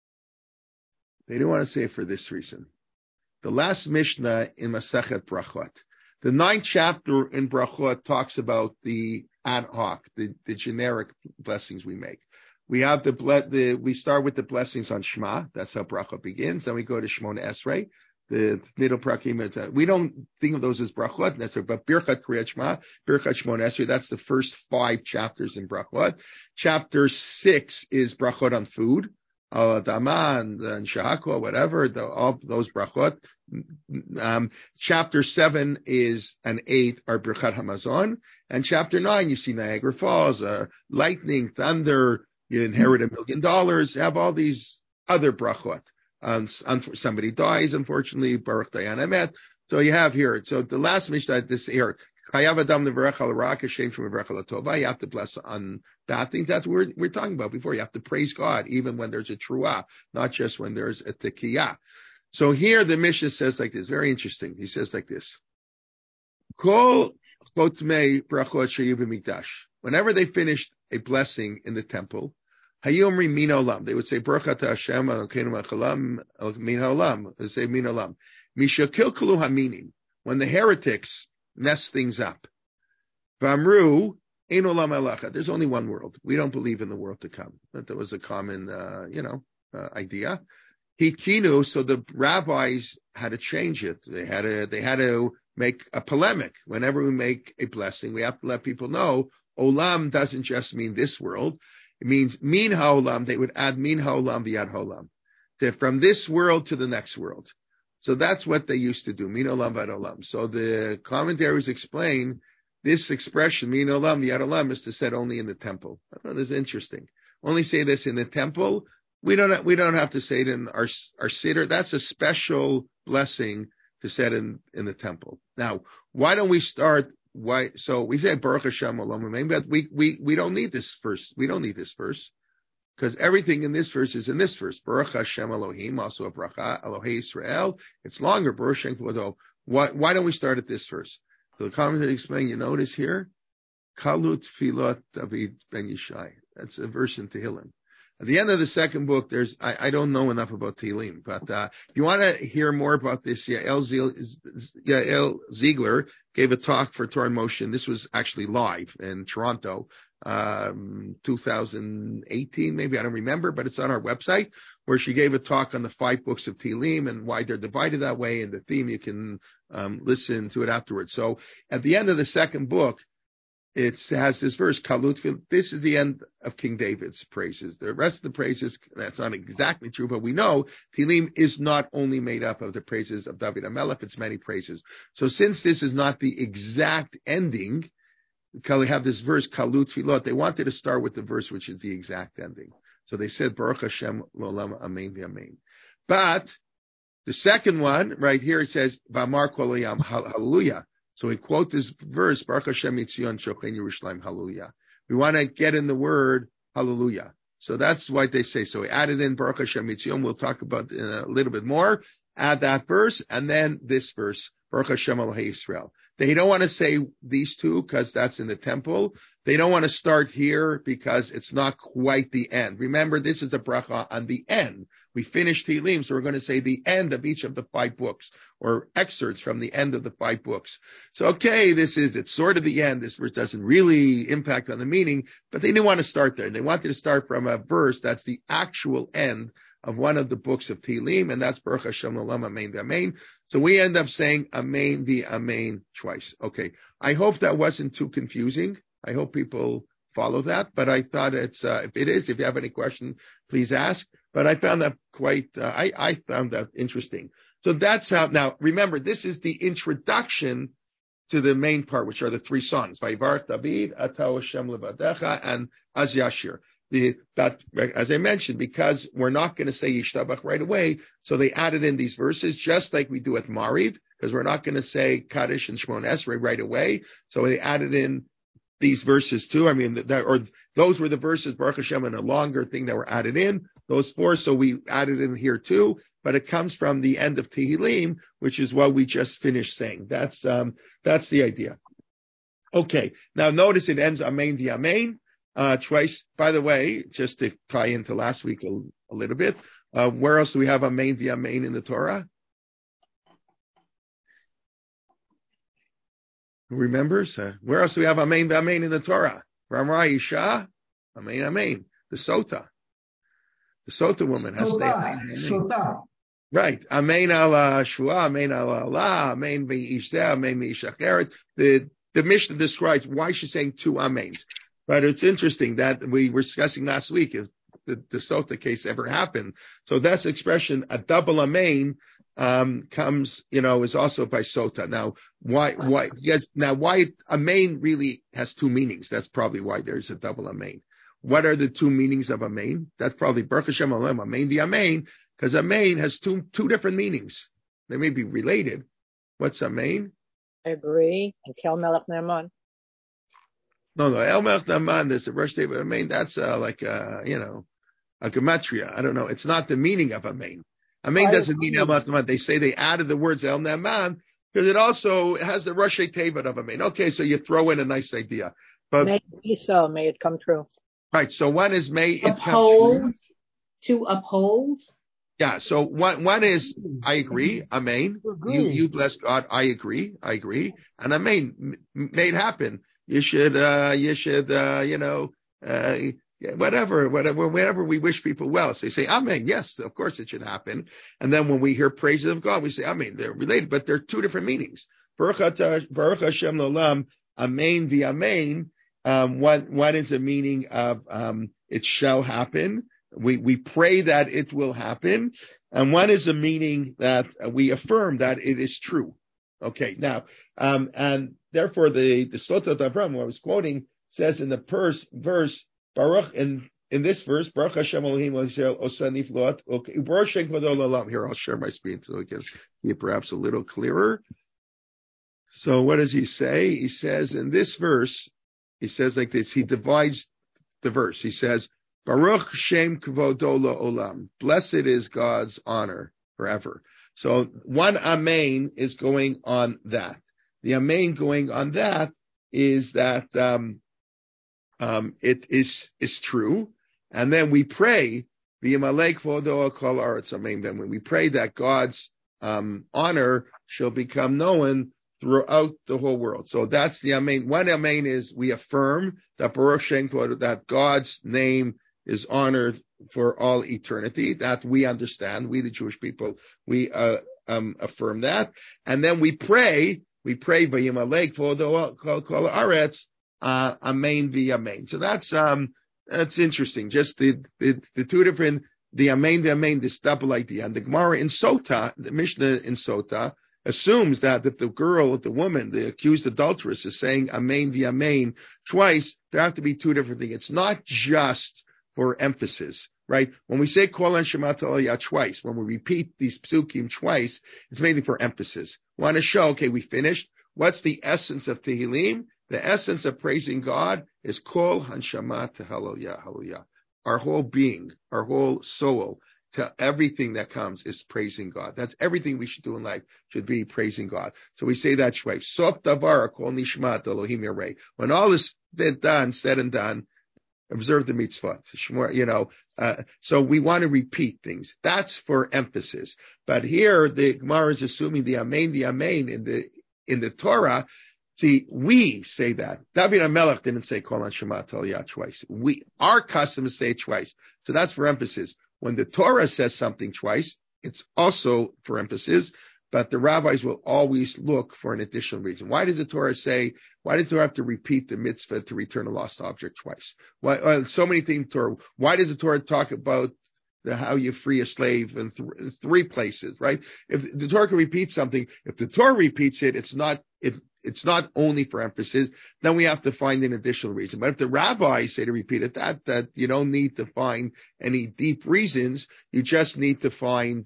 They didn't want to say it for this reason. The last Mishnah in Masechet Brachot, the 9th chapter in Brachot talks about the ad hoc, the generic blessings we make. We have we start with the blessings on Shema. That's how Brachot begins. Then we go to Shmona Esrei. The middle prakim, we don't think of those as brachot, but Birchat Kriyat Shema, Birchat Shmona Esrei, that's the first 5 chapters in brachot. Chapter 6 is brachot on food, Dama and Shahako, whatever, all those brachot. Chapter 7 and 8 are Birchat Hamazon, and chapter 9 you see Niagara Falls, lightning, thunder, you inherit $1 million, have all these other brachot. Somebody dies, unfortunately, Baruch Dayan Emet. So you have here. So the last Mishnah, this here, Chayav Adam Nevarech al Rak, Hashem from Nevarech al Tova. You have to bless on bad things. That's what we're talking about before. You have to praise God, even when there's a truah, not just when there's a tekiyah. So here the Mishnah says like this, very interesting. He says like this. Kol chotmei brachot sheyu b'mikdash. Whenever they finished a blessing in the temple, Hayomri min olam. They would say Baruch Hashem Elokeinu Mechalam min olam. They say min olam. Mishakil kulu haminim. When the heretics mess things up, Vamru ein olam elacha. There's only one world. We don't believe in the world to come. That was a common, idea. Hikinu. So the rabbis had to change it. They had to make a polemic. Whenever we make a blessing, we have to let people know olam doesn't just mean this world. It means min haolam. They would add min haolam v'yad haolam. They're from this world to the next world. So that's what they used to do. Min olam v'yad haolam. So the commentaries explain this expression, min olam v'yad haolam, is to said only in the temple. I don't know, this is interesting. Only say this in the temple. We don't have to say it in our siddur. That's a special blessing to say it in the temple. Now, why don't we start? Why? So we say Baruch Hashem Olam, but we don't need this verse. We don't need this verse because everything in this verse is in this verse. Baruch Hashem Elohim, also a bracha, Elohei Israel. It's longer. Baruch Hashem Kvodo. Why don't we start at this verse? So the commentator explain. You notice here, Kalut Tfilot David Ben Yishai. That's a verse in Tehillim. At the end of the second book, I don't know enough about Tehillim, but if you want to hear more about this, Yael Ziegler gave a talk for Torah in Motion. This was actually live in Toronto, 2018, maybe, I don't remember, but it's on our website, where she gave a talk on the 5 books of Tehillim and why they're divided that way, and the theme. You can listen to it afterwards. So at the end of the second book, it has this verse, Kalut. This is the end of King David's praises. The rest of the praises, that's not exactly true, but we know Tehillim is not only made up of the praises of David HaMelech, it's many praises. So since this is not the exact ending, we have this verse, Kalut Tfilot. They wanted to start with the verse which is the exact ending. So they said, Baruch Hashem L'olam Amen V'Amen. But the second one, right here, it says, V'amar Kol Hayam, Hallelujah. So we quote this verse, Baruch Hashem Yitzion Shochen Yerushalayim, Hallelujah. We want to get in the word Hallelujah. So that's what they say. So we added in Baruch Hashem Yitzion. We'll talk about a little bit more. Add that verse, and then this verse, Baruch Hashem Elohei Yisrael. They don't want to say these two because that's in the temple. They don't want to start here because it's not quite the end. Remember, this is the bracha on the end. We finished Tehillim, so we're going to say the end of each of the 5 books, or excerpts from the end of the 5 books. So, okay, it's sort of the end. This verse doesn't really impact on the meaning, but they didn't want to start there. They wanted to start from a verse that's the actual end of one of the books of Tehillim, and that's Baruch Hashem Olam Amen V'Amen. So we end up saying Amen V'Amen twice. Okay. I hope that wasn't too confusing. I hope people follow that, but I thought it's, if it is, if you have any question, please ask. But I found that I found that interesting. So that's how, now remember, this is the introduction to the main part, which are the three songs, Vayivarech David, Atah Hashem Levadecha, and Az Yashir. That, as I mentioned, because we're not going to say Yishtabach right away, so they added in these verses, just like we do at Mariv, because we're not going to say Kaddish and Shemon Esrei right away, so they added in these verses too. I mean, those were the verses, Baruch Hashem, and a longer thing that were added in, those four, so we added in here too, but it comes from the end of Tehillim, which is what we just finished saying. That's the idea. Okay, now notice it ends Amen V'Amen, twice. By the way, just to tie into last week a little bit, where else do we have Amen V'Amen in the Torah? Who remembers? Where else do we have Amen V'Amen in the Torah? Ramra Isha, Amen Amen. The Sota woman has to say Amen V'Amen. Right. Amen ala Shua, Amen ala Allah, Amen V'Ishzeh, Amen V'Ishacheret. The Mishnah describes why she's saying two Amens. But it's interesting that we were discussing last week if the Sota case ever happened. So that's expression, a double Amen, comes, is also by Sota. Now, why Amen really has two meanings. That's probably why there's a double Amen. What are the two meanings of Amen? That's probably Baruch Hashem Olam Amen V'Amen, because Amen has two different meanings. They may be related. What's Amen? I agree. And Kel Melech Naaman. No, El Melech Naaman, there's a Rosh David Amen. That's like a gematria. I don't know. It's not the meaning of Amen. Amen doesn't mean El Melech Naaman. They say they added the words El Naaman because it also has the Rosh Tevet of Amen. Okay, so you throw in a nice idea. But may it be so. May it come true. Right. So one is may it uphold, come true. To uphold. Yeah. So one is I agree. Amen. You bless God. I agree. And Amen. May it happen. You should whatever we wish people well. So you say Amen. Yes, of course it should happen. And then when we hear praises of God, we say Amen. They're related, but they're two different meanings. Baruch Hashem L'Olam, Amen V'Amen. What is the meaning of it shall happen? We pray that it will happen. And what is the meaning that we affirm that it is true? Okay, now, and therefore the Sota Avram, who I was quoting, says in the verse, Baruch, in this verse, Baruch Hashem Elohim Osani Flot. Okay, Baruch Shem Kvod Olam. Here, I'll share my screen so we can be perhaps a little clearer. So what does he say? He says in this verse, he says like this, he divides the verse. He says, Baruch Shem Kvodo Olam. Blessed is God's honor forever. So one Amen is going on that. The Amen going on that is that it is true. And then we pray, V'yimalei Kvodo Kol Haaretz Amen. When we pray that God's honor shall become known throughout the whole world. So that's the Amen. One Amen is we affirm that Baruch Shem Kvodo, that God's name is honored for all eternity. That we understand. We, the Jewish people, we affirm that. And then we pray V'yimalei Kvodo Kol Haaretz, Amen V'Amen. So that's interesting. Just the two different, the Amen V'Amen, this double idea. And the Gemara in Sota, the Mishnah in Sota, assumes that if the woman, the accused adulteress is saying Amen V'Amen twice, there have to be two different things. It's not just for emphasis, right? When we say Kol Shema Aliyah twice, when we repeat these psukim twice, it's mainly for emphasis. We want to show, okay, we finished. What's the essence of Tehillim? The essence of praising God is Kol Hanshama Hallelujah, Hallelujah. Our whole being, our whole soul, to everything that comes is praising God. That's everything we should do in life, should be praising God. So we say that way. Sof davar kol nishmat Elohim yarei. When all is said and done, observe the mitzvah. So we want to repeat things. That's for emphasis. But here the Gemara is assuming the Amen in the Torah. See, we say that. David HaMelech didn't say Kol Shema Aliyah twice. Our custom is say it twice. So that's for emphasis. when the Torah says something twice, it's also for emphasis, but the rabbis will always look for an additional reason. Why does the Torah have to repeat the mitzvah to return a lost object twice? Why, so many things in Torah. Why does the Torah talk about how you free a slave in three places, right? If the Torah can repeat something, if the Torah repeats it, it's not only for emphasis, then we have to find an additional reason. But if the rabbis say to repeat it, that you don't need to find any deep reasons, you just need to find,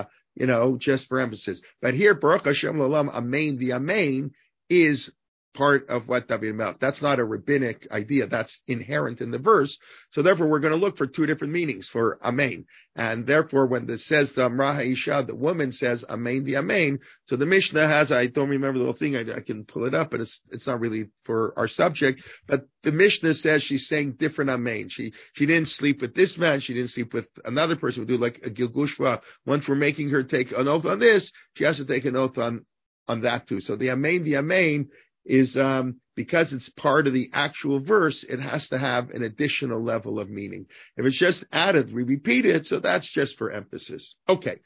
just for emphasis. But here, Baruch Hashem L'Olam, Amen, the Amen is part of what David Melech. That's not a rabbinic idea. That's inherent in the verse. So therefore, we're going to look for two different meanings for Amen. And therefore, when it says the Amra Ha'isha, the woman says Amen, the Amen. So the Mishnah has, I don't remember the whole thing. I can pull it up, but it's not really for our subject. But the Mishnah says she's saying different Amen. She didn't sleep with this man. She didn't sleep with another person who do like a Gilgushva. Once we're making her take an oath on this, she has to take an oath on that too. So the Amen is because it's part of the actual verse, it has to have an additional level of meaning. If it's just added, we repeat it, so that's just for emphasis. Okay,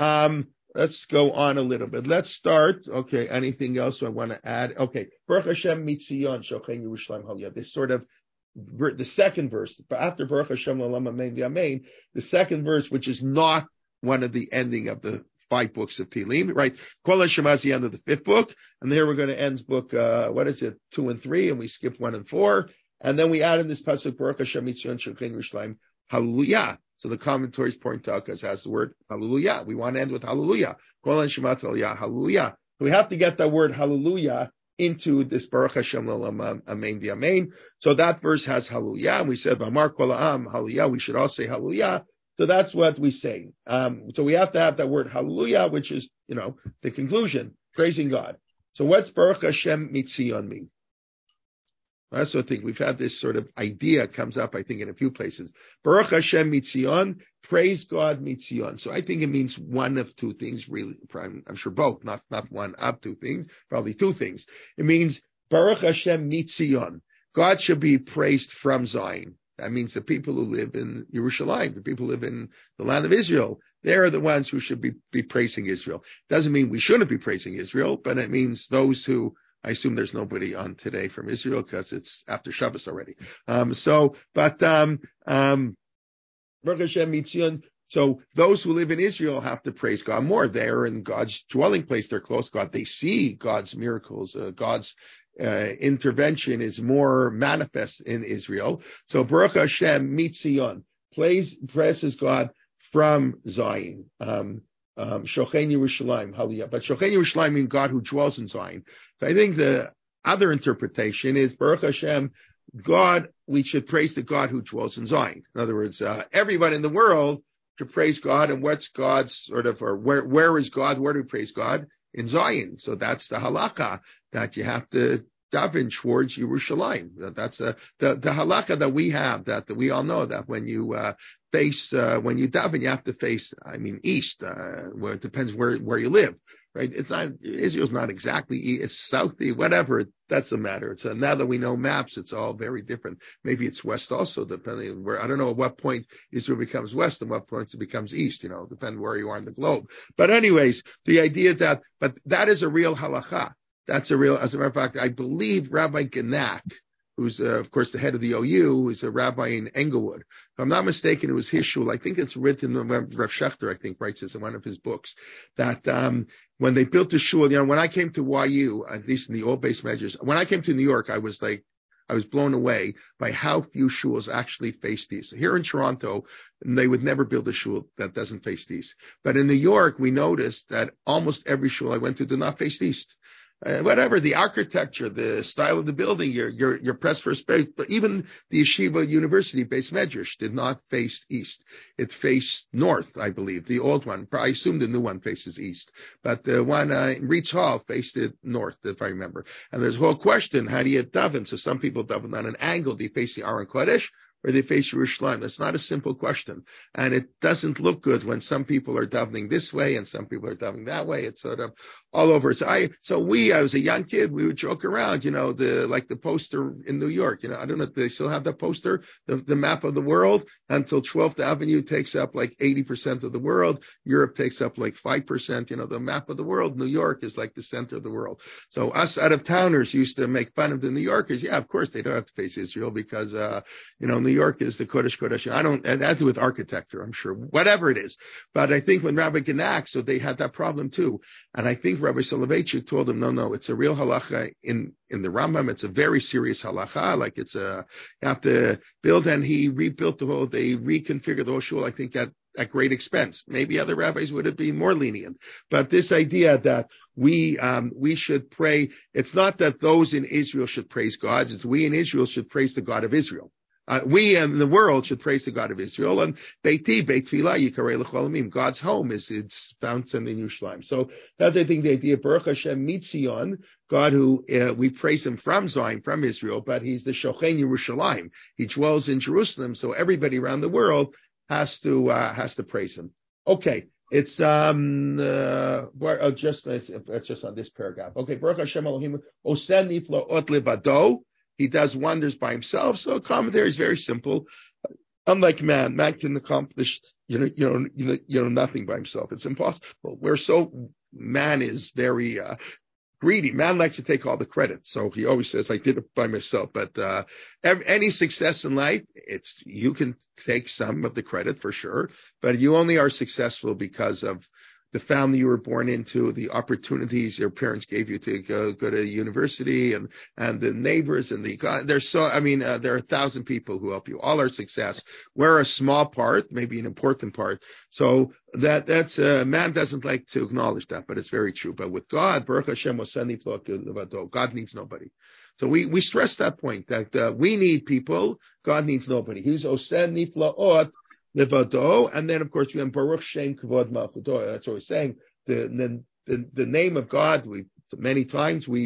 let's go on a little bit. Let's start. Okay, anything else I want to add? Okay, Baruch Hashem mitzion shochen Yerushalayim haliyah. This sort of the second verse, but after Baruch Hashem l'olam amen v'amen, the second verse, which is not one of the ending of the 5 books of Tehillim, right? Kol HaShema is the end of the 5th book, and here we're going to end book, 2 and 3, and we skip 1 and 4, and then we add in this pasuk, Baruch Hashem Mitzion Shochen Yerushalayim, Hallelujah. So the commentaries point out because it has the word Hallelujah. We want to end with Hallelujah. Kol HaShema Hallelujah, Hallelujah. So we have to get that word Hallelujah into this Baruch Hashem L'Olam Amen V'Amen. So that verse has Hallelujah, and we said B'amar Kol Ha'am Hallelujah. We should all say Hallelujah. So that's what we say. So we have to have that word hallelujah, which is, the conclusion, praising God. So what's Baruch Hashem Mitzion mean? I also think we've had this sort of idea comes up, I think, in a few places. Baruch Hashem Mitzion, praise God Mitzion. So I think it means one of two things, really. I'm sure both, not one of two things, probably two things. It means Baruch Hashem Mitzion. God should be praised from Zion. That means the people who live in Yerushalayim, the people who live in the land of Israel, they're the ones who should be praising Israel. Doesn't mean we shouldn't be praising Israel, but it means those who, I assume there's nobody on today from Israel because it's after Shabbos already. Baruch Hashem Mitzion. So those who live in Israel have to praise God more. They're in God's dwelling place. They're close to God. They see God's miracles, God's intervention is more manifest in Israel. So Baruch Hashem Mitzion, praises God from Zion. Shochen Yerushalayim Haliyah. But Shochen Yerushalayim means God who dwells in Zion. So I think the other interpretation is Baruch Hashem, God, we should praise the God who dwells in Zion. In other words, everyone in the world should praise God. And what's God's sort of, or where is God? Where do we praise God? In Zion. So that's the halakha that you have to daven towards Yerushalayim. That's the halakha that we have, that we all know, that when you when you daven, you have to face, east, where it depends where you live, right? It's not, Israel's not exactly east, it's south, whatever, that's the matter. It's now that we know maps, it's all very different. Maybe it's west also, depending on where, I don't know at what point Israel becomes west and what point it becomes east, depending where you are in the globe. But anyways, the idea but that is a real halakha. That's a real, as a matter of fact, I believe Rabbi Genack, who's, of course, the head of the OU, is a rabbi in Englewood. If I'm not mistaken, it was his shul. I think it's written, Rav Schechter, I think, writes this in one of his books, that when they built the shul, when I came to YU, at least in the old base measures, when I came to New York, I was blown away by how few shuls actually face east. Here in Toronto, they would never build a shul that doesn't face east. But in New York, we noticed that almost every shul I went to did not face east. Whatever the architecture, the style of the building, you're pressed for space. But even the Yeshiva University base medrash did not face east. It faced north, I believe. The old one, I assume the new one faces east, but the one in Reitz Hall faced it north, if I remember. And there's a whole question: how do you daven? So some people daven on an angle. Do you face the Aron Kodesh, or they face Yerushalayim? That's not a simple question. And it doesn't look good when some people are davening this way and some people are davening that way. It's sort of all over. I was a young kid, we would joke around, like the poster in New York, I don't know if they still have that poster, the map of the world, until 12th Avenue takes up like 80% of the world. Europe takes up like 5%, the map of the world. New York is like the center of the world. So us out of towners used to make fun of the New Yorkers. Yeah, of course they don't have to face Israel because, New York is the Kodesh Kodesh. It had to do with architecture, I'm sure, whatever it is. But I think when Rabbi Genack, so they had that problem too. And I think Rabbi Soloveitchik told him, no, it's a real halacha in the Rambam. It's a very serious halacha. Like you have to build, and he rebuilt they reconfigured the whole shul, I think at great expense. Maybe other rabbis would have been more lenient. But this idea that we should pray, it's not that those in Israel should praise God, it's we in Israel should praise the God of Israel. We in the world should praise the God of Israel, and Beit Tfilah Yikarei L'chol Amim. God's home it's found in Yerushalayim. So that's, I think, the idea. Baruch Hashem Mitzion, God who we praise Him from Zion, from Israel, but He's the Shochen Yerushalayim. He dwells in Jerusalem, so everybody around the world has to praise Him. Okay. It's just on this paragraph. Okay, Baruch Hashem Elohim Osen Niflaot Levado. He does wonders by himself. So commentary is very simple. Unlike man can accomplish, nothing by himself. It's impossible. Man is very greedy. Man likes to take all the credit. So he always says, I did it by myself. But any success in life, you can take some of the credit for sure, but you only are successful because of the family you were born into, the opportunities your parents gave you to go to university, and the neighbors, and there are 1,000 people who help you. All our success. We're a small part, maybe an important part. So that's man doesn't like to acknowledge that, but it's very true. But with God, Baruch Hashem Oseni Flot, God needs nobody. So we stress that point that we need people. God needs nobody. He's Oseni Flot Levado, and then of course we have Baruch Shem Kavod Malchuto. That's what we're saying. The name of God. Many times we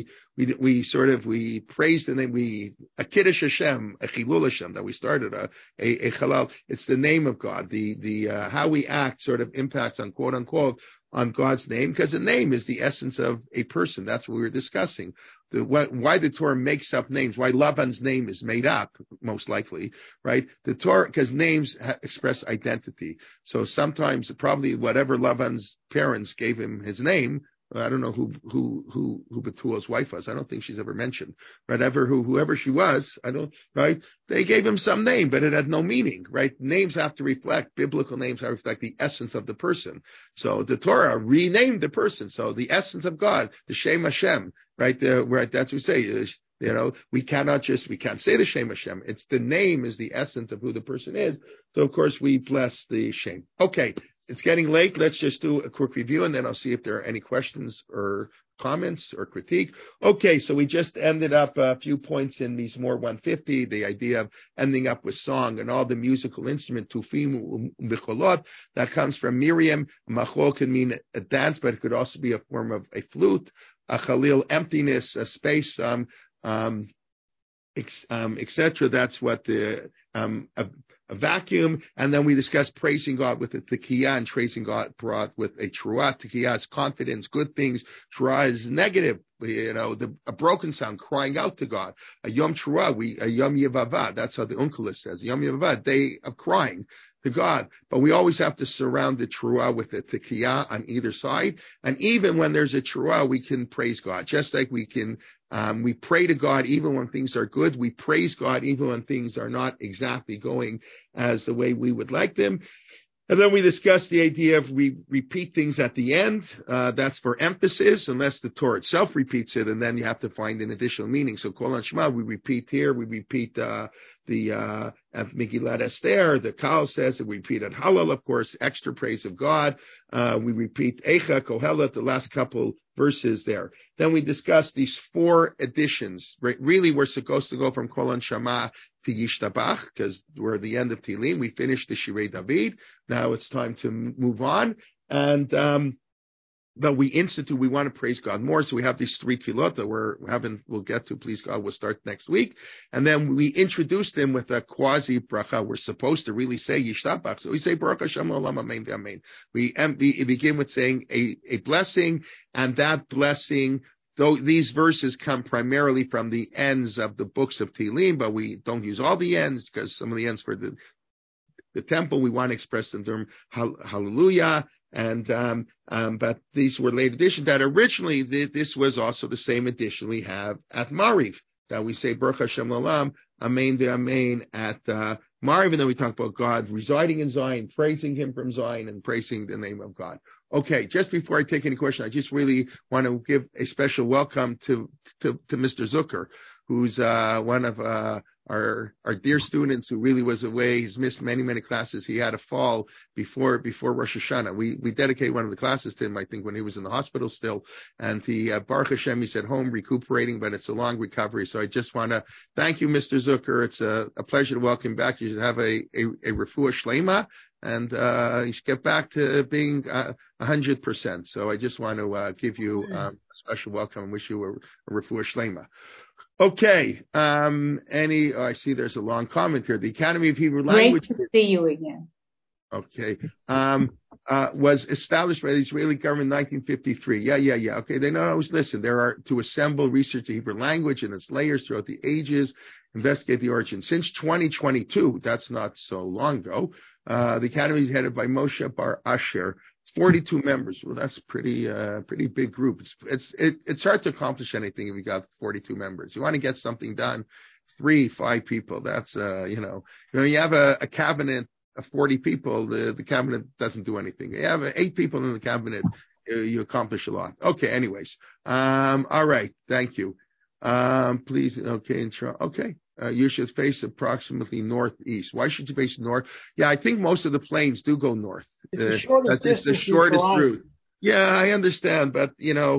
praise the name. A Kiddush Hashem, a Chilul Hashem, that we started a Chalal. It's the name of God. The how we act sort of impacts on quote unquote on God's name, because the name is the essence of a person. That's what we were discussing. Why the Torah makes up names, why Laban's name is made up, most likely, right? The Torah, because names express identity. So sometimes probably whatever Laban's parents gave him his name, I don't know who Bethuel's wife was. I don't think she's ever mentioned. Whoever she was, right? They gave him some name, but it had no meaning, right? Names have to reflect, biblical names have to reflect the essence of the person. So the Torah renamed the person. So the essence of God, the Shem Hashem, right? That's what we say. We can't say the Shem Hashem. It's the name is the essence of who the person is. So of course we bless the Shem. Okay. It's getting late. Let's just do a quick review, and then I'll see if there are any questions or comments or critique. Okay, so we just ended up a few points in Mizmor 150, the idea of ending up with song and all the musical instrument, tufim bicholot, that comes from Miriam. Machol can mean a dance, but it could also be a form of a flute, a chalil, emptiness, a space, etc. That's what a vacuum. And then we discussed praising God with a tekiah, and praising God brought with a truah. Tekiah is confidence, good things. Truah is negative, a broken sound, crying out to God. A yom truah, a yom yevavah. That's how the Onkelos says. Yom yevavah, day of crying to God. But we always have to surround the truah with a tekiah on either side. And even when there's a truah, we can praise God. Just like we can, we pray to God even when things are good. We praise God even when things are not exactly going as the way we would like them. And then we discussed the idea of we repeat things at the end. That's for emphasis, unless the Torah itself repeats it, and then you have to find an additional meaning. So Kol Shema, we repeat here. We repeat at Megillat Esther. The Kal says that we repeat at Hallel, of course, extra praise of God. We repeat Eicha, Kohelet, the last couple verses there. Then we discussed these 4 additions. Really, we're supposed to go from Kol Shema to Yishtabach, because we're at the end of Tehillim. We finished the Shirei David. Now it's time to move on. And but we want to praise God more. So we have these 3 tefillot that we'll get to, please God, we'll start next week. And then we introduce them with a quasi bracha. We're supposed to really say Yishtabach. So we say Baruch Hashem Olam Amen V'Amen. We begin with saying a blessing, and that blessing, though these verses come primarily from the ends of the books of Tehillim, but we don't use all the ends because some of the ends for the temple, we want to express the term hallelujah. And, but these were late additions that originally this was also the same addition we have at Mariv, that we say Baruch Hashem Olam, Amen V'Amen at, Mariv, and then we talk about God residing in Zion, praising him from Zion and praising the name of God. Okay. Just before I take any question, I just really want to give a special welcome to Mr. Zucker, who's, one of, our dear students who really was away. He's missed many, many classes. He had a fall before Rosh Hashanah. We dedicated one of the classes to him, I think, when he was in the hospital still. And he, Baruch Hashem, he's at home recuperating, but it's a long recovery. So I just want to thank you, Mr. Zucker. It's a pleasure to welcome you back. You should have a refuah shlema, and you should get back to being 100%. So I just want to give you a special welcome and wish you a refuah shlema. Okay. I see there's a long comment here. The Academy of Hebrew Language. Great to see you again. Okay. Was established by the Israeli government in 1953. Yeah. Okay. They don't always listen. There are to assemble, research the Hebrew language and its layers throughout the ages, investigate the origin. Since 2022, that's not so long ago, the Academy is headed by Moshe Bar Asher. 42 members. Well, that's pretty big group. It's hard to accomplish anything if you got 42 members. You want to get something done, 3-5 people. That's, you have a cabinet of 40 people, the cabinet doesn't do anything. You have 8 people in the cabinet, you accomplish a lot. Okay. Anyways. All right. Thank you. Please. Okay. Okay. You should face approximately northeast. Why should you face north? Yeah, I think most of the planes do go north. It's the shortest route. Yeah, I understand, but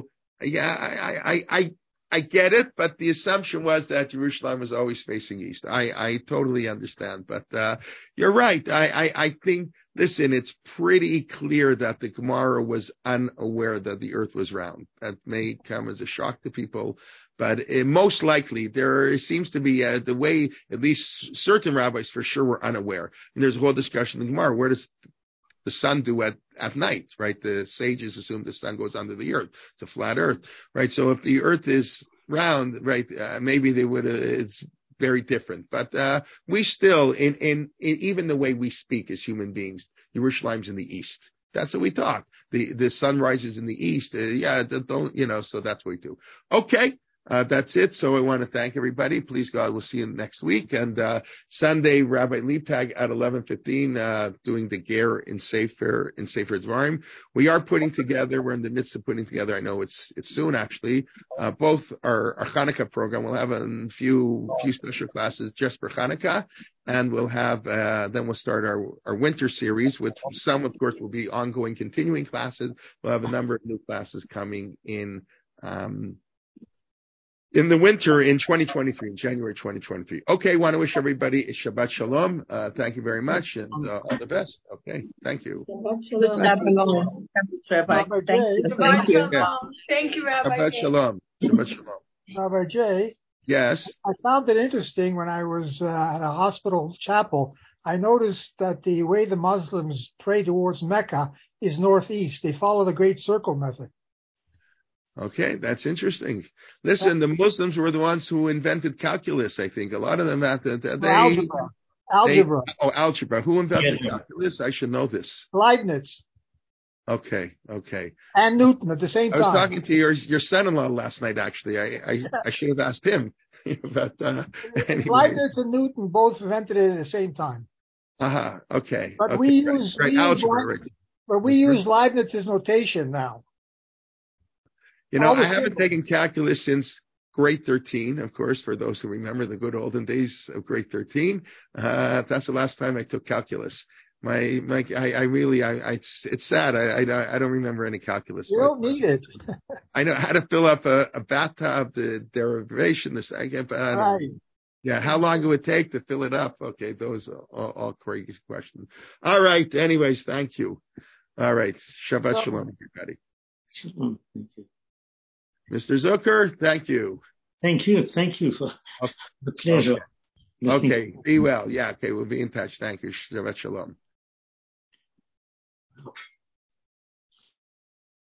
I get it. But the assumption was that Jerusalem was always facing east. I totally understand, but you're right. I think. Listen, it's pretty clear that the Gemara was unaware that the earth was round. That may come as a shock to people, but most likely there seems to be the way, at least certain rabbis for sure were unaware. And there's a whole discussion in the Gemara. Where does the sun do at night, right? The sages assume the sun goes under the earth. It's a flat earth, right? So if the earth is round, right, maybe they would, it's very different. But we still, in even the way we speak as human beings, Yerushalayim's in the east. That's what we talk. The sun rises in the east. So that's what we do. Okay. That's it. So I want to thank everybody. Please God, we'll see you next week. And Sunday, Rabbi Liebtag at 11:15, doing the Ger in Sefer Dvarim. We're in the midst of putting together, I know it's soon actually, both our Hanukkah program. We'll have a few special classes just for Hanukkah. And we'll have, then we'll start our winter series, which some, of course, will be ongoing, continuing classes. We'll have a number of new classes coming in the winter in 2023, in January 2023. Okay, want to wish everybody a Shabbat Shalom. Thank you very much, and all the best. Okay, thank you. Shabbat Shalom. Thank you. Yeah. Thank you, Rabbi. Shabbat Shalom. Shabbat Shalom. Rabbi Jay. Yes. I found it interesting when I was at a hospital chapel. I noticed that the way the Muslims pray towards Mecca is northeast. They follow the Great Circle method. Okay, that's interesting. Listen, the Muslims were the ones who invented calculus, I think. A lot of them, Algebra. Algebra. Who invented calculus? I should know this. Leibniz. Okay. And Newton at the same time. I was talking to your son-in-law last night, actually. I should have asked him. But Leibniz and Newton both invented it at the same time. Okay. But okay, we use algebra, we use Leibniz's notation now. I haven't taken calculus since grade 13, of course, for those who remember the good olden days of grade 13. That's the last time I took calculus. It's sad. I don't remember any calculus. You don't need it. I know how to fill up a bathtub, the derivation, Right. Yeah, how long it would take to fill it up. Okay, those are all crazy questions. All right. Anyways, thank you. All right. Shabbat Shalom, everybody. Shalom. Thank you. Mr. Zucker, thank you. Thank you for the pleasure. Okay. Be well. Yeah. Okay. We'll be in touch. Thank you. Shabbat shalom.